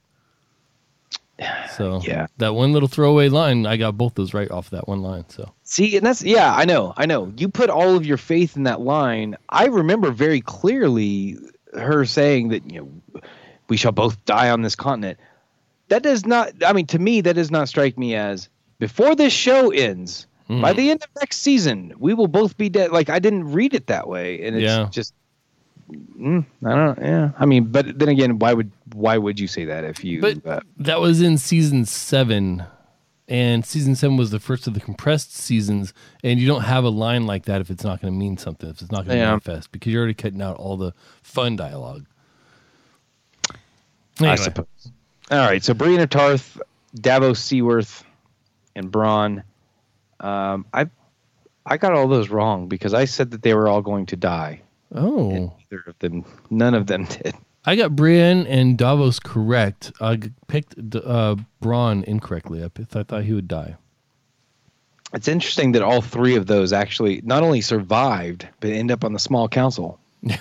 So Yeah. that one little throwaway line, I got both those right off that one line. So See, and that's, yeah, I know, I know. You put all of your faith in that line. I remember very clearly her saying that, you know, we shall both die on this continent. That does not, I mean, to me, that does not strike me as before this show ends, by the end of next season, we will both be dead. Like, I didn't read it that way. And it's Yeah. just, mm, I don't, yeah. I mean, but then again, why would, why would you say that if you, But uh, that was in season seven, and season seven was the first of the compressed seasons, and you don't have a line like that if it's not going to mean something, if it's not going to Yeah. manifest, because you're already cutting out all the fun dialogue. I Anyway. suppose. All right, so Brienne of Tarth, Davos Seaworth, and Braun. Um, I I got all those wrong because I said that they were all going to die. Oh, Neither of them, none of them did. I got Brienne and Davos correct. I g- picked uh, Braun incorrectly. I, p- I thought he would die. It's interesting that all three of those actually not only survived but end up on the small council.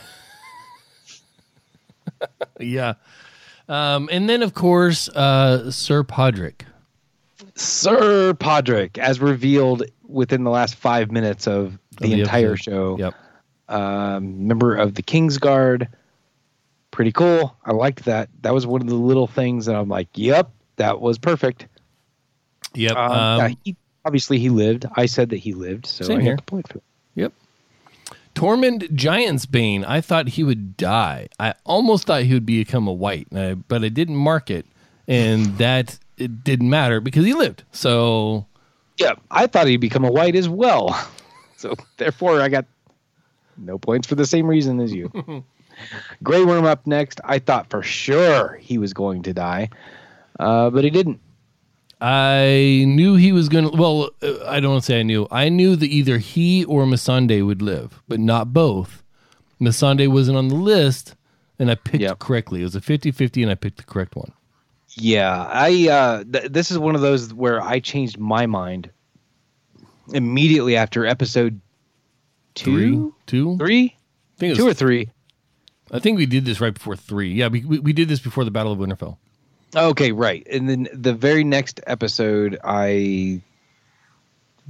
Yeah. Um, and then, of course, uh, Sir Podrick. Sir Podrick, as revealed within the last five minutes of the, Of the entire episode. show. Yep. Um, member of the Kingsguard. Pretty cool. I liked that. That was one of the little things that I'm like, yep, that was perfect. Yep. Um, Um, yeah, he, obviously, he lived. I said that he lived, so Same I here. got the point for that. Yep. Tormund Giantsbane. I thought he would die. I almost thought he would become a white, and I- but I didn't mark it, and that it didn't matter because he lived. So Yeah, I thought he'd become a white as well. So therefore, I got no points for the same reason as you. Grey Worm up next. I thought for sure he was going to die, uh, but he didn't. I knew he was going to. Well, uh, I don't want to say I knew. I knew that either he or Missandei would live, but not both. Missandei wasn't on the list, and I picked Yep. correctly. It was a fifty-fifty, and I picked the correct one. Yeah, I. Uh, th- this is one of those where I changed my mind immediately after episode two, Three? Two? three, I think it was two or three. I think we did this right before three. Yeah, we, we we did this before the Battle of Winterfell. Okay, right. And then the very next episode, I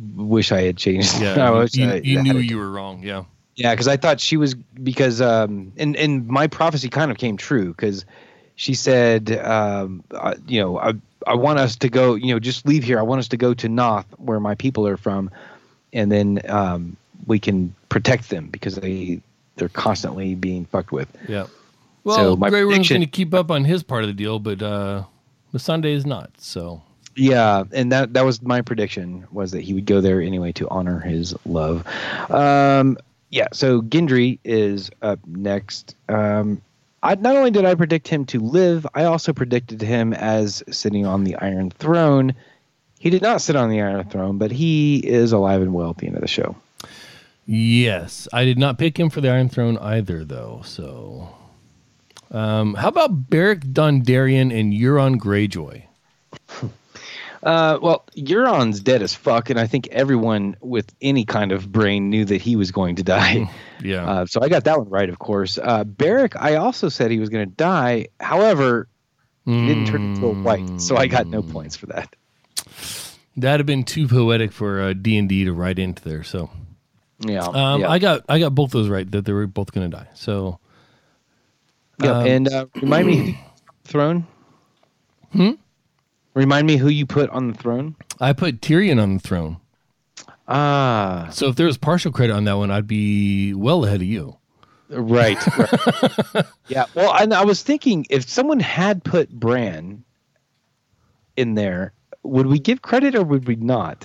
wish I had changed. Yeah, I wish you, I you had knew it. you were wrong. Yeah. Yeah, because I thought she was because um, and and my prophecy kind of came true because she said, um, uh, you know, I I want us to go, you know, just leave here. I want us to go to Noth, where my people are from, and then um, we can protect them because they they're constantly being fucked with. Yeah. Well, So my Grey Worm's prediction- going to keep up on his part of the deal, but uh, Missandei is not. So Yeah, and that that was my prediction, was that he would go there anyway to honor his love. Um, yeah, so Gendry is up next. Um, I, not only did I predict him to live, I also predicted him as sitting on the Iron Throne. He did not sit on the Iron Throne, but he is alive and well at the end of the show. yes, I did not pick him for the Iron Throne either, though. So, um, how about Beric Dondarrion and Euron Greyjoy? Uh, well, Euron's dead as fuck, and I think everyone with any kind of brain knew that he was going to die. Yeah. Uh, so I got that one right, of course. Uh, Beric, I also said he was going to die. However, he didn't turn into a white, so I got no points for that. That'd have been too poetic for uh, D and D to write into there. So, Yeah, um, yeah. I got I got both those right, that they were both going to die. So, Yeah, um, and uh, remind me who you put on the throne. Hmm? Remind me who you put on the throne. I put Tyrion on the throne. Ah, So if there was partial credit on that one, I'd be well ahead of you. right. right. Yeah. Well, and I was thinking if someone had put Bran in there, would we give credit or would we not?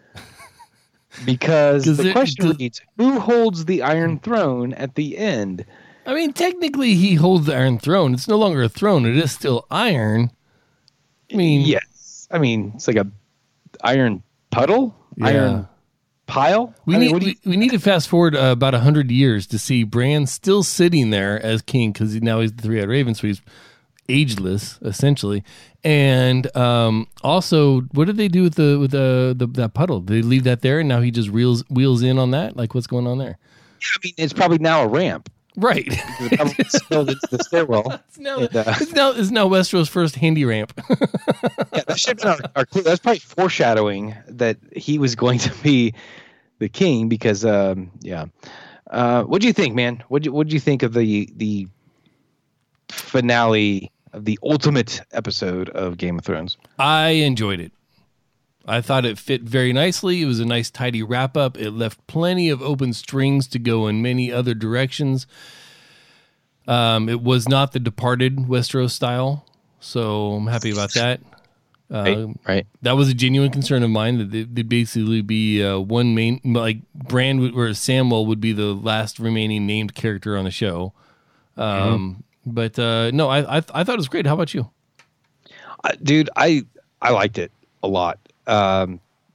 Because 'Cause the it- question 'cause- reads, who holds the Iron Throne at the end? I mean, technically, he holds the Iron Throne. It's no longer a throne; it is still iron. I mean, Yes. I mean, it's like a iron puddle, Yeah. iron pile. We I mean, need what do you- we, we need to fast forward uh, about a hundred years to see Bran still sitting there as king, because now he's the three-eyed raven, so he's ageless essentially. And um, also, what did they do with the with the, the that puddle? Did they leave that there, and now he just wheels wheels in on that? Like, what's going on there? I mean, it's probably now a ramp. Right. It probably spilled into the stairwell. It's now, And, uh, it's now it's now Westeros' first handy ramp. Yeah, that should have been our, our clue. That's probably foreshadowing that he was going to be the king because, um, yeah. Uh, what do you think, man? What do what do you think of the the finale of the ultimate episode of Game of Thrones? I enjoyed it. I thought it fit very nicely. It was a nice, tidy wrap up. It left plenty of open strings to go in many other directions. Um, it was not the Departed Westeros style, so I'm happy about that. Uh, Right, right. That was a genuine concern of mine, that it- they'd basically be uh, one main, like Bran would, or Samwell would be the last remaining named character on the show. Um, But uh, no, I, I I thought it was great. How about you? Uh, dude, I I liked it a lot. Um,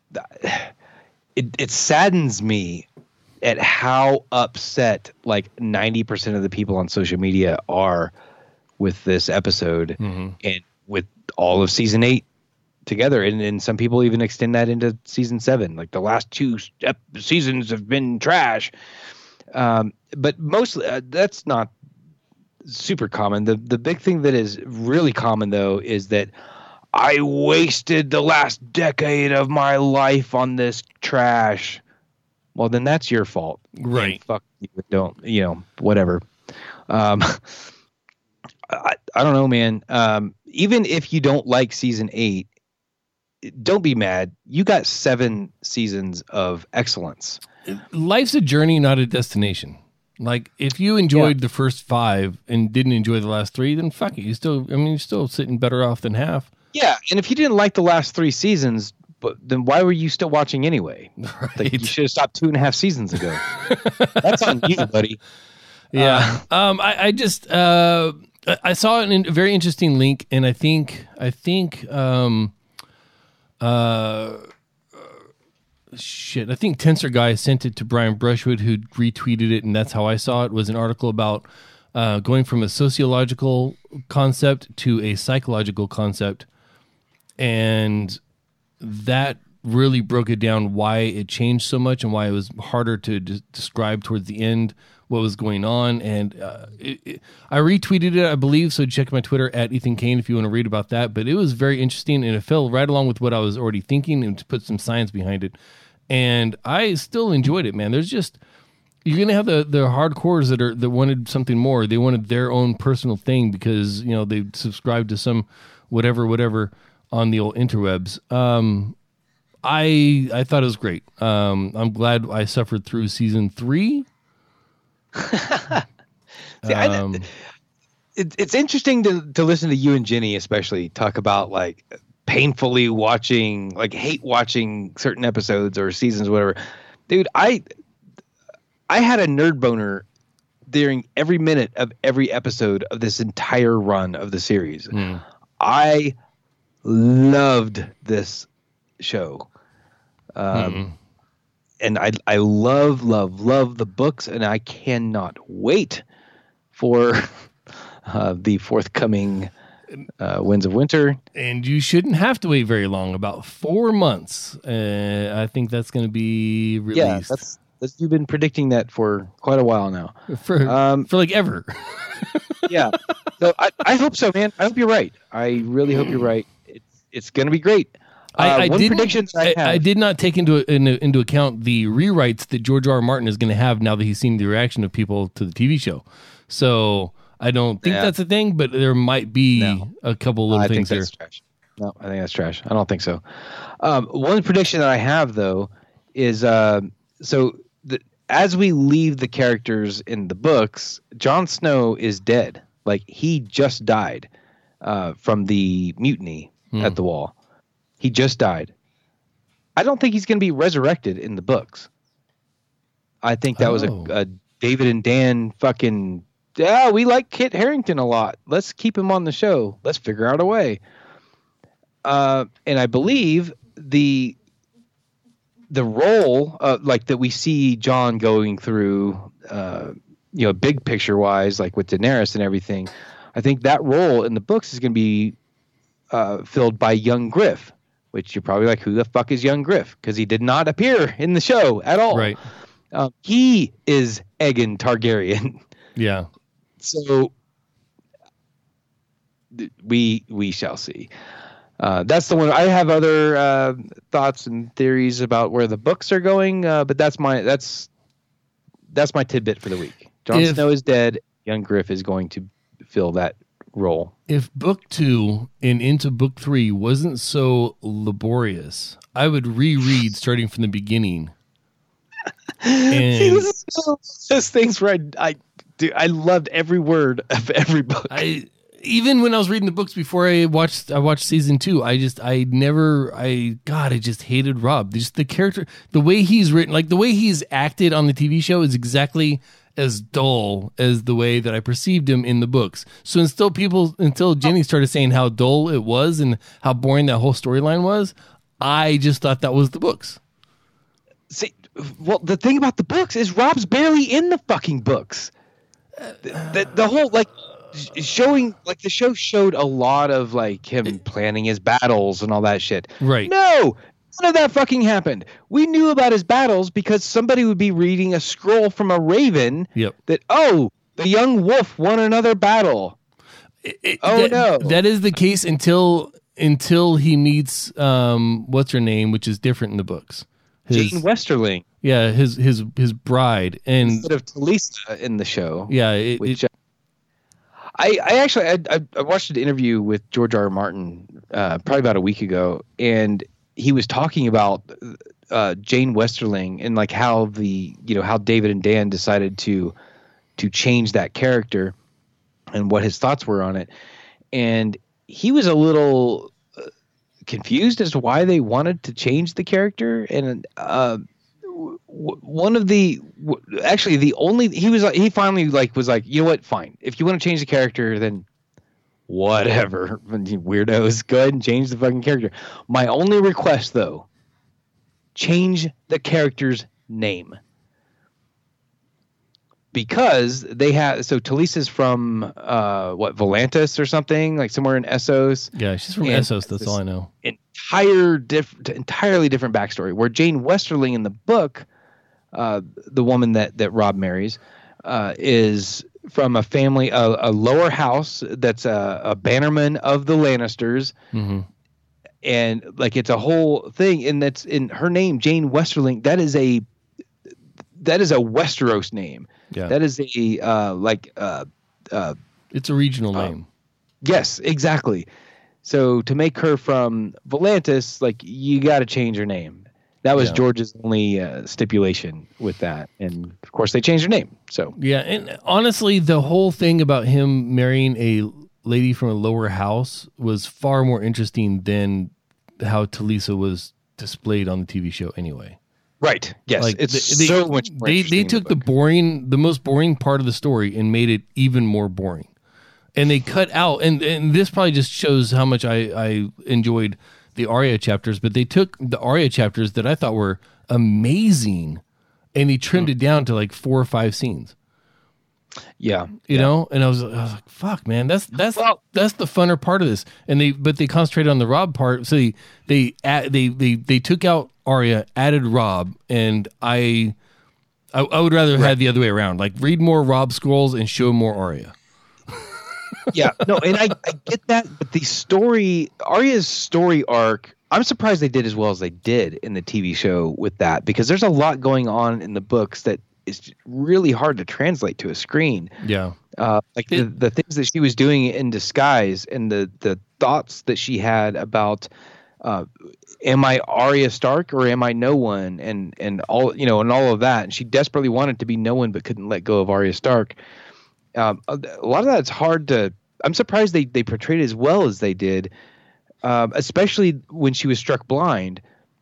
it it saddens me at how upset like ninety percent of the people on social media are with this episode and with all of season eight together. And, and some people even extend that into season seven. Like the last two ep- seasons have been trash. Um, but mostly uh, that's not super common. The the big thing that is really common though is that I wasted the last decade of my life on this trash. Well, then that's your fault. Right. And fuck you. Don't, you know, whatever. Um, I, I don't know, man. Um, even if you don't like season eight, don't be mad. You got seven seasons of excellence. Life's a journey, not a destination. Like, if you enjoyed the first five and didn't enjoy the last three, then fuck it. You still, I mean, you're still sitting better off than half. Yeah, and if you didn't like the last three seasons, but then why were you still watching anyway? Like, you should have stopped two and a half seasons ago. That's on you, buddy. Yeah. um, I, I just, uh, I- I saw an, a very interesting link, and I think, I think, um, uh, shit, I think Tensor Guy sent it to Brian Brushwood, who retweeted it, and that's how I saw it. Was an article about uh, going from a sociological concept to a psychological concept, and that really broke it down why it changed so much and why it was harder to de- describe towards the end what was going on. And uh, it, it, I retweeted it, I believe, so check my Twitter at Ethan Kane if you want to read about that. But it was very interesting, and it fell right along with what I was already thinking, and to put some science behind it. and I still enjoyed it, man. There's just you're gonna have the the hardcores that are that wanted something more. They wanted their own personal thing because you know they subscribed to some whatever whatever on the old interwebs. Um, I I thought it was great. Um, I'm glad I suffered through season three. See, um, I, it, it's interesting to to listen to you and Jenny especially talk about like painfully watching, like hate watching certain episodes or seasons, or whatever. Dude, I I had a nerd boner during every minute of every episode of this entire run of the series. Mm. I loved this show. Um, mm. And I I love, love, love the books, and I cannot wait for uh, the forthcoming uh, Winds of Winter. And you shouldn't have to wait very long, about four months. Uh, I think that's going to be released. Yeah, that's, that's you've been predicting that for quite a while now. For, um, for like ever. Yeah. So I, I hope so, man. I hope you're right. I really hope you're right. It's it's going to be great. Uh, I, I, one didn't, prediction that I, I, have, I did not take into, into into account the rewrites that George R. R. Martin is going to have now that he's seen the reaction of people to the T V show. So I don't think Yeah. that's a thing, but there might be No. a couple little I things think there. that's trash. No, I think that's trash. I don't think so. Um, one prediction that I have though is uh, so the, as we leave the characters in the books, Jon Snow is dead. Like he just died uh, from the mutiny Hmm. at the Wall. He just died. I don't think he's going to be resurrected in the books. I think that was a, Oh. a David and Dan fucking. Yeah, we like Kit Harington a lot. Let's keep him on the show. Let's figure out a way. Uh, and I believe the the role, uh, like that we see John going through, uh, you know, big picture wise, like with Daenerys and everything. I think that role in the books is going to be uh, filled by young Griff, which you're probably like, who the fuck is young Griff? Because he did not appear in the show at all. Right. Um, he is Aegon Targaryen. Yeah. So th- we we shall see. Uh, that's the one. I have other uh, thoughts and theories about where the books are going, uh, but that's my that's that's my tidbit for the week. Jon If- Snow is dead. Young Griff is going to fill that role. If book two and into book three wasn't so laborious, I would reread starting from the beginning. See, And this is one of those things where I I, do, I loved every word of every book. I even when I was reading the books before I watched I watched season two, I just I never I God I just hated Rob. Just the character, the way he's written, like the way he's acted on the T V show is exactly as dull as the way that I perceived him in the books. So until people until Jenny started saying how dull it was and how boring that whole storyline was, I just thought that was the books. See, well, the thing about the books is Rob's barely in the fucking books. The, the, the whole like sh- showing like the show showed a lot of like him planning his battles and all that shit. Right. No, none of that fucking happened. We knew about his battles because somebody would be reading a scroll from a raven. Yep. That oh, the young wolf won another battle. It- Oh, that- no. that is the case until until he meets um what's her name, which is different in the books. His, Jane Westerling yeah, his his his bride, and instead of Talisa in the show. yeah, it, Which it, I, I actually I, I, I watched an interview with George R. R. Martin uh, probably about a week ago, and he was talking about uh, Jane Westerling and like how the you know how David and Dan decided to to change that character and what his thoughts were on it, and he was a little uh, confused as to why they wanted to change the character, and uh, w- one of the w- actually the only he was like he finally like was like, you know what, fine, if you want to change the character, then whatever, you weirdos, go ahead and change the fucking character. My only request though, change the character's name, because they have so Talisa's from uh what, Volantis or something, like somewhere in Essos. yeah, she's from and Essos. That's this- all I know. Entire different, entirely different backstory. Where Jane Westerling in the book, uh, the woman that that Rob marries, uh, is from a family, a, a lower house that's a, a bannerman of the Lannisters, hmm and like it's a whole thing, and that's in her name, Jane Westerling. That is a that is a Westeros name. Yeah. That is a uh, like uh, uh, It's a regional uh, name. yes, exactly. So to make her from Volantis, like you got to change her name. That was Yeah. George's only uh, stipulation with that, and of course they changed her name. So Yeah, and honestly, the whole thing about him marrying a lady from a lower house was far more interesting than how Talisa was displayed on the T V show anyway. right, yes, Like it's they, so much. More They they interesting in took the book. boring, the most boring part of the story and made it even more boring. And they cut out, and, and this probably just shows how much I, I enjoyed the Arya chapters, but they took the Arya chapters that I thought were amazing and they trimmed it down to like four or five scenes. yeah, You know, and I was, I was like, "Fuck, man, that's that's Well- that's the funner part of this." And they, but they concentrated on the Rob part. So they they add, they they they took out Arya, added Rob, and I, I, I would rather have had the other way around. Like read more Rob scrolls and show more Arya. yeah, no, and I, I get that, but the story, Arya's story arc, I'm surprised they did as well as they did in the T V show with that, because there's a lot going on in the books that is really hard to translate to a screen. Yeah, Uh, like the, the things that she was doing in disguise, and the the thoughts that she had about, uh, am I Arya Stark or am I no one, and and all you know, and all of that. And she desperately wanted to be no one, but couldn't let go of Arya Stark. Um, a a lot of that's hard to. I'm surprised they they portrayed it as well as they did, um, especially when she was struck blind.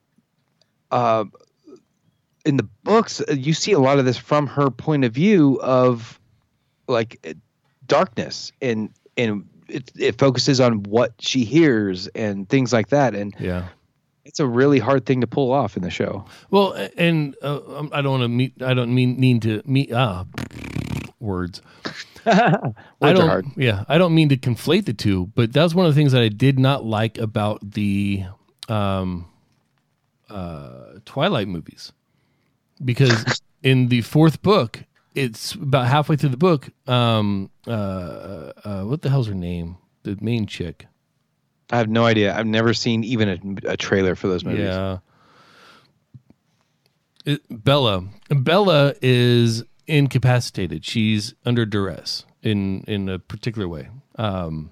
Uh, in the books, uh, you see a lot of this from her point of view of like uh, darkness, and and it it focuses on what she hears and things like that, and yeah. it's a really hard thing to pull off in the show. Well, and uh, um, I don't want to meet. I don't mean mean to meet. Ah, words. I Words don't, are hard. Yeah, I don't mean to conflate the two, but that was one of the things that I did not like about the um, uh, Twilight movies, because in the fourth book, it's about halfway through the book. Um, uh, uh, what the hell's her name? The main chick. I have no idea. I've never seen even a, a trailer for those movies. Yeah. It, Bella. Bella is incapacitated. She's under duress in in a particular way. Um,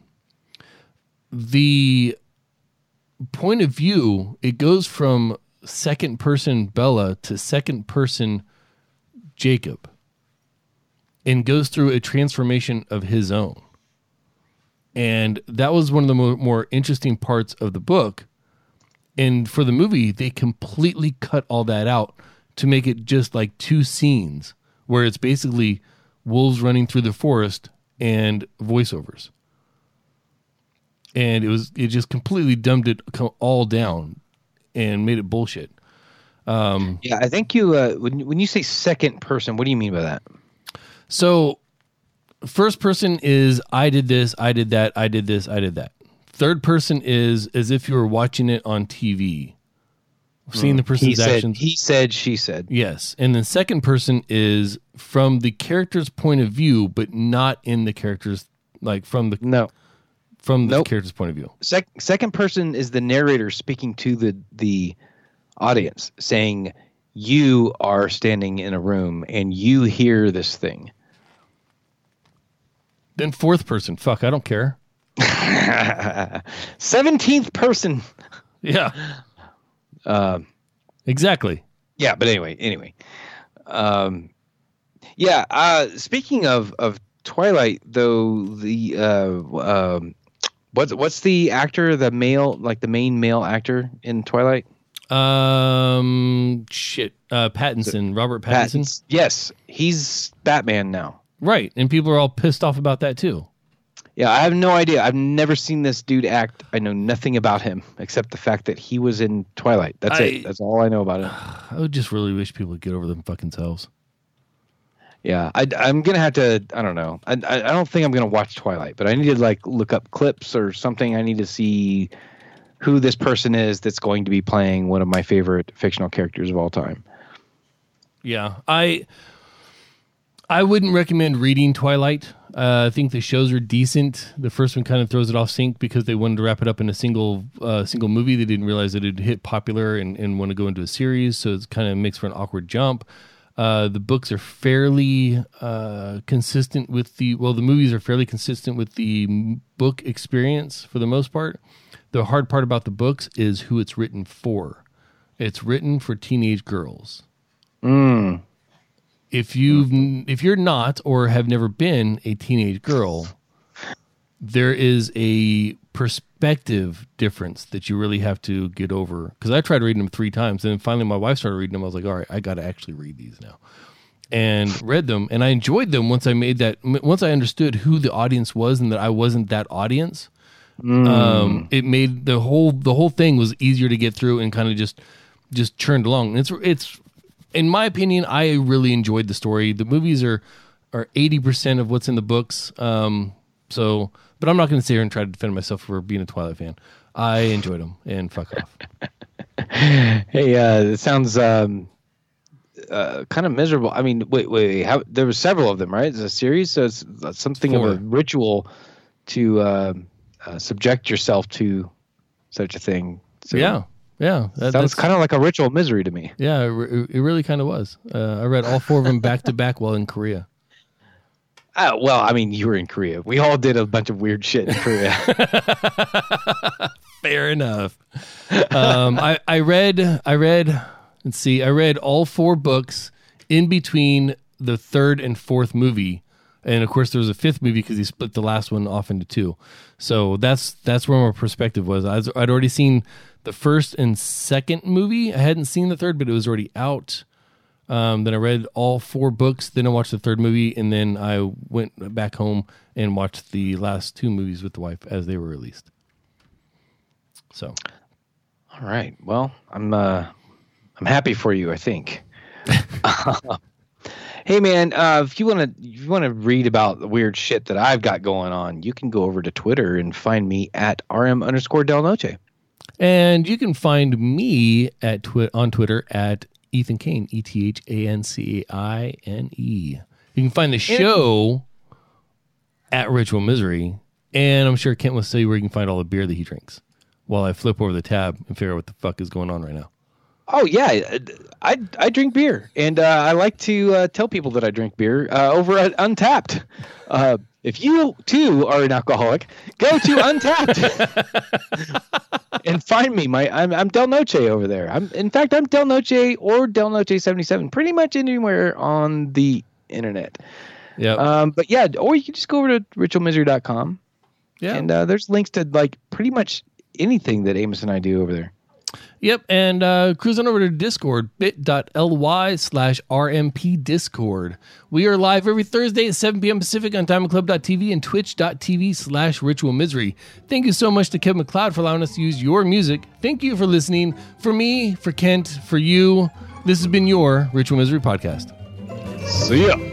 the point of view, it goes from second person Bella to second person Jacob, and goes through a transformation of his own. And that was one of the mo- more interesting parts of the book. And for the movie, they completely cut all that out to make it just like two scenes where it's basically wolves running through the forest and voiceovers. And it was it just completely dumbed it co- all down and made it bullshit. Um, Yeah, I think you uh, when when you say second person, what do you mean by that? So first person is I did this, I did that, I did this, I did that. Third person is as if you were watching it on T V, seeing the He person's said, actions. he said, she said. Yes. And then second person is from the character's point of view, but not in the character's, like from the No. from the Nope. character's point of view. Sec- second person is the narrator speaking to the the audience, saying, "You are standing in a room and you hear this thing." Then fourth person, fuck, I don't care. Seventeenth person. Yeah. Um, Exactly. yeah, but anyway, anyway. Um, yeah. Uh, speaking of of Twilight, though, the uh, um, what's what's the actor, the male, like the main male actor in Twilight? Um shit. Uh Pattinson, Robert Pattinson. Pattinson. Yes, he's Batman now. Right. And people are all pissed off about that too. Yeah, I have no idea. I've never seen this dude act. I know nothing about him except the fact that he was in Twilight. That's I- it. That's all I know about him. I would just really wish people would get over them fucking selves. Yeah, I, I'm gonna have to. I don't know. I, I I don't think I'm gonna watch Twilight, but I need to like look up clips or something. I need to see who this person is that's going to be playing one of my favorite fictional characters of all time. Yeah. I I wouldn't recommend reading Twilight. Uh, I think the shows are decent. The first one kind of throws it off sync because they wanted to wrap it up in a single uh, single movie. They didn't realize that it would hit popular and, and want to go into a series, so it's kind of makes for an awkward jump. Uh, the books are fairly uh, consistent with the, well, the movies are fairly consistent with the m- book experience for the most part. The hard part about the books is who it's written for. It's written for teenage girls. Mm. If you've, if you're not or have never been a teenage girl, there is a perspective difference that you really have to get over. Because I tried reading them three times, and then finally my wife started reading them. I was like, all right, I got to actually read these now. And read them, and I enjoyed them once I made that, once I understood who the audience was and that I wasn't that audience. Mm. Um, it made the whole the whole thing was easier to get through and kind of just just churned along. And it's it's in my opinion, I really enjoyed the story. The movies are are eighty percent of what's in the books. Um, so. But I'm not going to sit here and try to defend myself for being a Twilight fan. I enjoyed them, and fuck off. Hey, uh, it sounds um, uh, kind of miserable. I mean, wait, wait, how, there were several of them, right? It's a series, so it's something Four. of a ritual to uh, uh, subject yourself to such a thing. So Yeah, yeah. That, sounds kind of like a ritual misery to me. Yeah, it, it really kind of was. Uh, I read all four of them back to back while in Korea. Uh, well, I mean, you were in Korea. We all did a bunch of weird shit in Korea. Fair enough. Um, I, I read, I read, let's see, I read all four books in between the third and fourth movie. And of course, there was a fifth movie because he split the last one off into two. So that's that's where my perspective was. I was. I'd already seen the first and second movie. I hadn't seen the third, but it was already out. Um, then I read all four books. Then I watched the third movie, and then I went back home and watched the last two movies with the wife as they were released. So, all right. Well, I'm uh, I'm happy for you. I think. Hey man, uh, if you want to, if you want to read about the weird shit that I've got going on, you can go over to Twitter and find me at rm underscore Del Noche. And you can find me at twi- on Twitter at Ethan Caine, E T H A N C A I N E. You can find the show at Ritual Misery, and I'm sure Kent will tell you where you can find all the beer that he drinks while I flip over the tab and figure out what the fuck is going on right now. Oh yeah, I I drink beer, and uh, I like to uh, tell people that I drink beer uh, over at Untapped. Uh, if you too are an alcoholic, go to Untapped and find me. My I'm I'm Del Noche over there. I'm in fact I'm Del Noche or Del Noche seventy-seven, pretty much anywhere on the internet. Yeah. Um. But yeah, or you can just go over to ritual misery dot com. Yeah. And uh, there's links to like pretty much anything that Amos and I do over there. Yep, and uh, cruise on over to Discord, bit.ly slash RMP Discord. We are live every Thursday at seven p.m. Pacific on diamond club dot t v and twitch.tv slash Ritual Misery. Thank you so much to Kevin MacLeod for allowing us to use your music. Thank you for listening. For me, for Kent, for you, this has been your Ritual Misery podcast. See ya.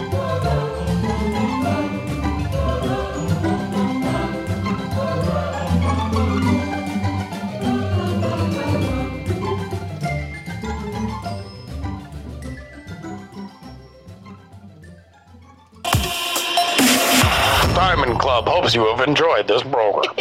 Diamond Club hopes you have enjoyed this program.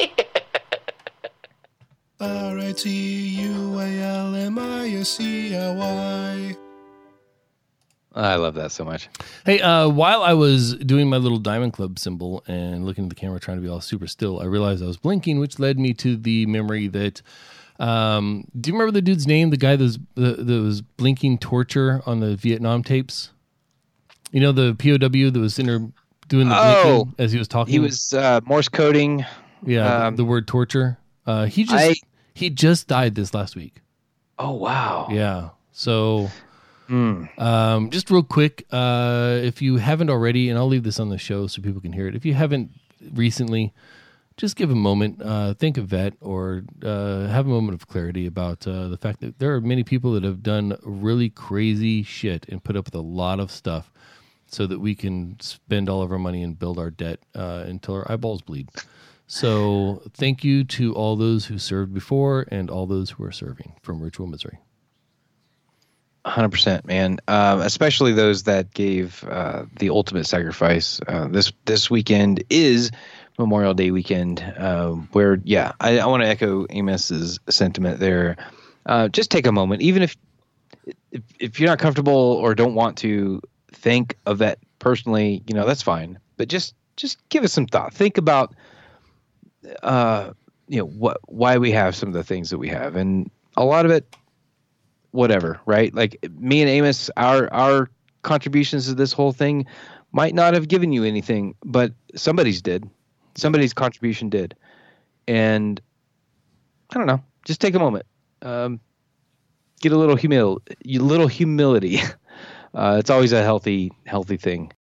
R I T U A L M I S C L Y. I love that so much. Hey, uh, while I was doing my little Diamond Club symbol and looking at the camera trying to be all super still, I realized I was blinking, which led me to the memory that... Um, do you remember the dude's name? The guy that was, that, that was blinking torture on the Vietnam tapes? You know, the P O W that was in there doing the Oh, blinking as he was talking? He was uh, Morse coding. Yeah, um, the, the word torture. Uh, he just I- he just died this last week. Oh, wow. Yeah. So, Hmm. um, just real quick, uh, if you haven't already, and I'll leave this on the show so people can hear it. If you haven't recently, just give a moment, uh, think of Vet, or uh, have a moment of clarity about uh, the fact that there are many people that have done really crazy shit and put up with a lot of stuff so that we can spend all of our money and build our debt uh, until our eyeballs bleed. So thank you to all those who served before and all those who are serving from Ritual Misery. one hundred percent, man. Um, especially those that gave uh, the ultimate sacrifice. Uh, this this weekend is Memorial Day weekend, uh, where, yeah, I, I want to echo Amos's sentiment there. Uh, just take a moment, even if, if if you're not comfortable or don't want to think of that personally, you know, that's fine. But just just give it some thought. Think about, uh, you know, what why we have some of the things that we have, and a lot of it. Whatever, right? Like me and Amos, our our contributions to this whole thing might not have given you anything, but somebody's did. Somebody's contribution did. And I don't know. Just take a moment. Um, get a little humil, little humility. Uh, it's always a healthy, healthy thing.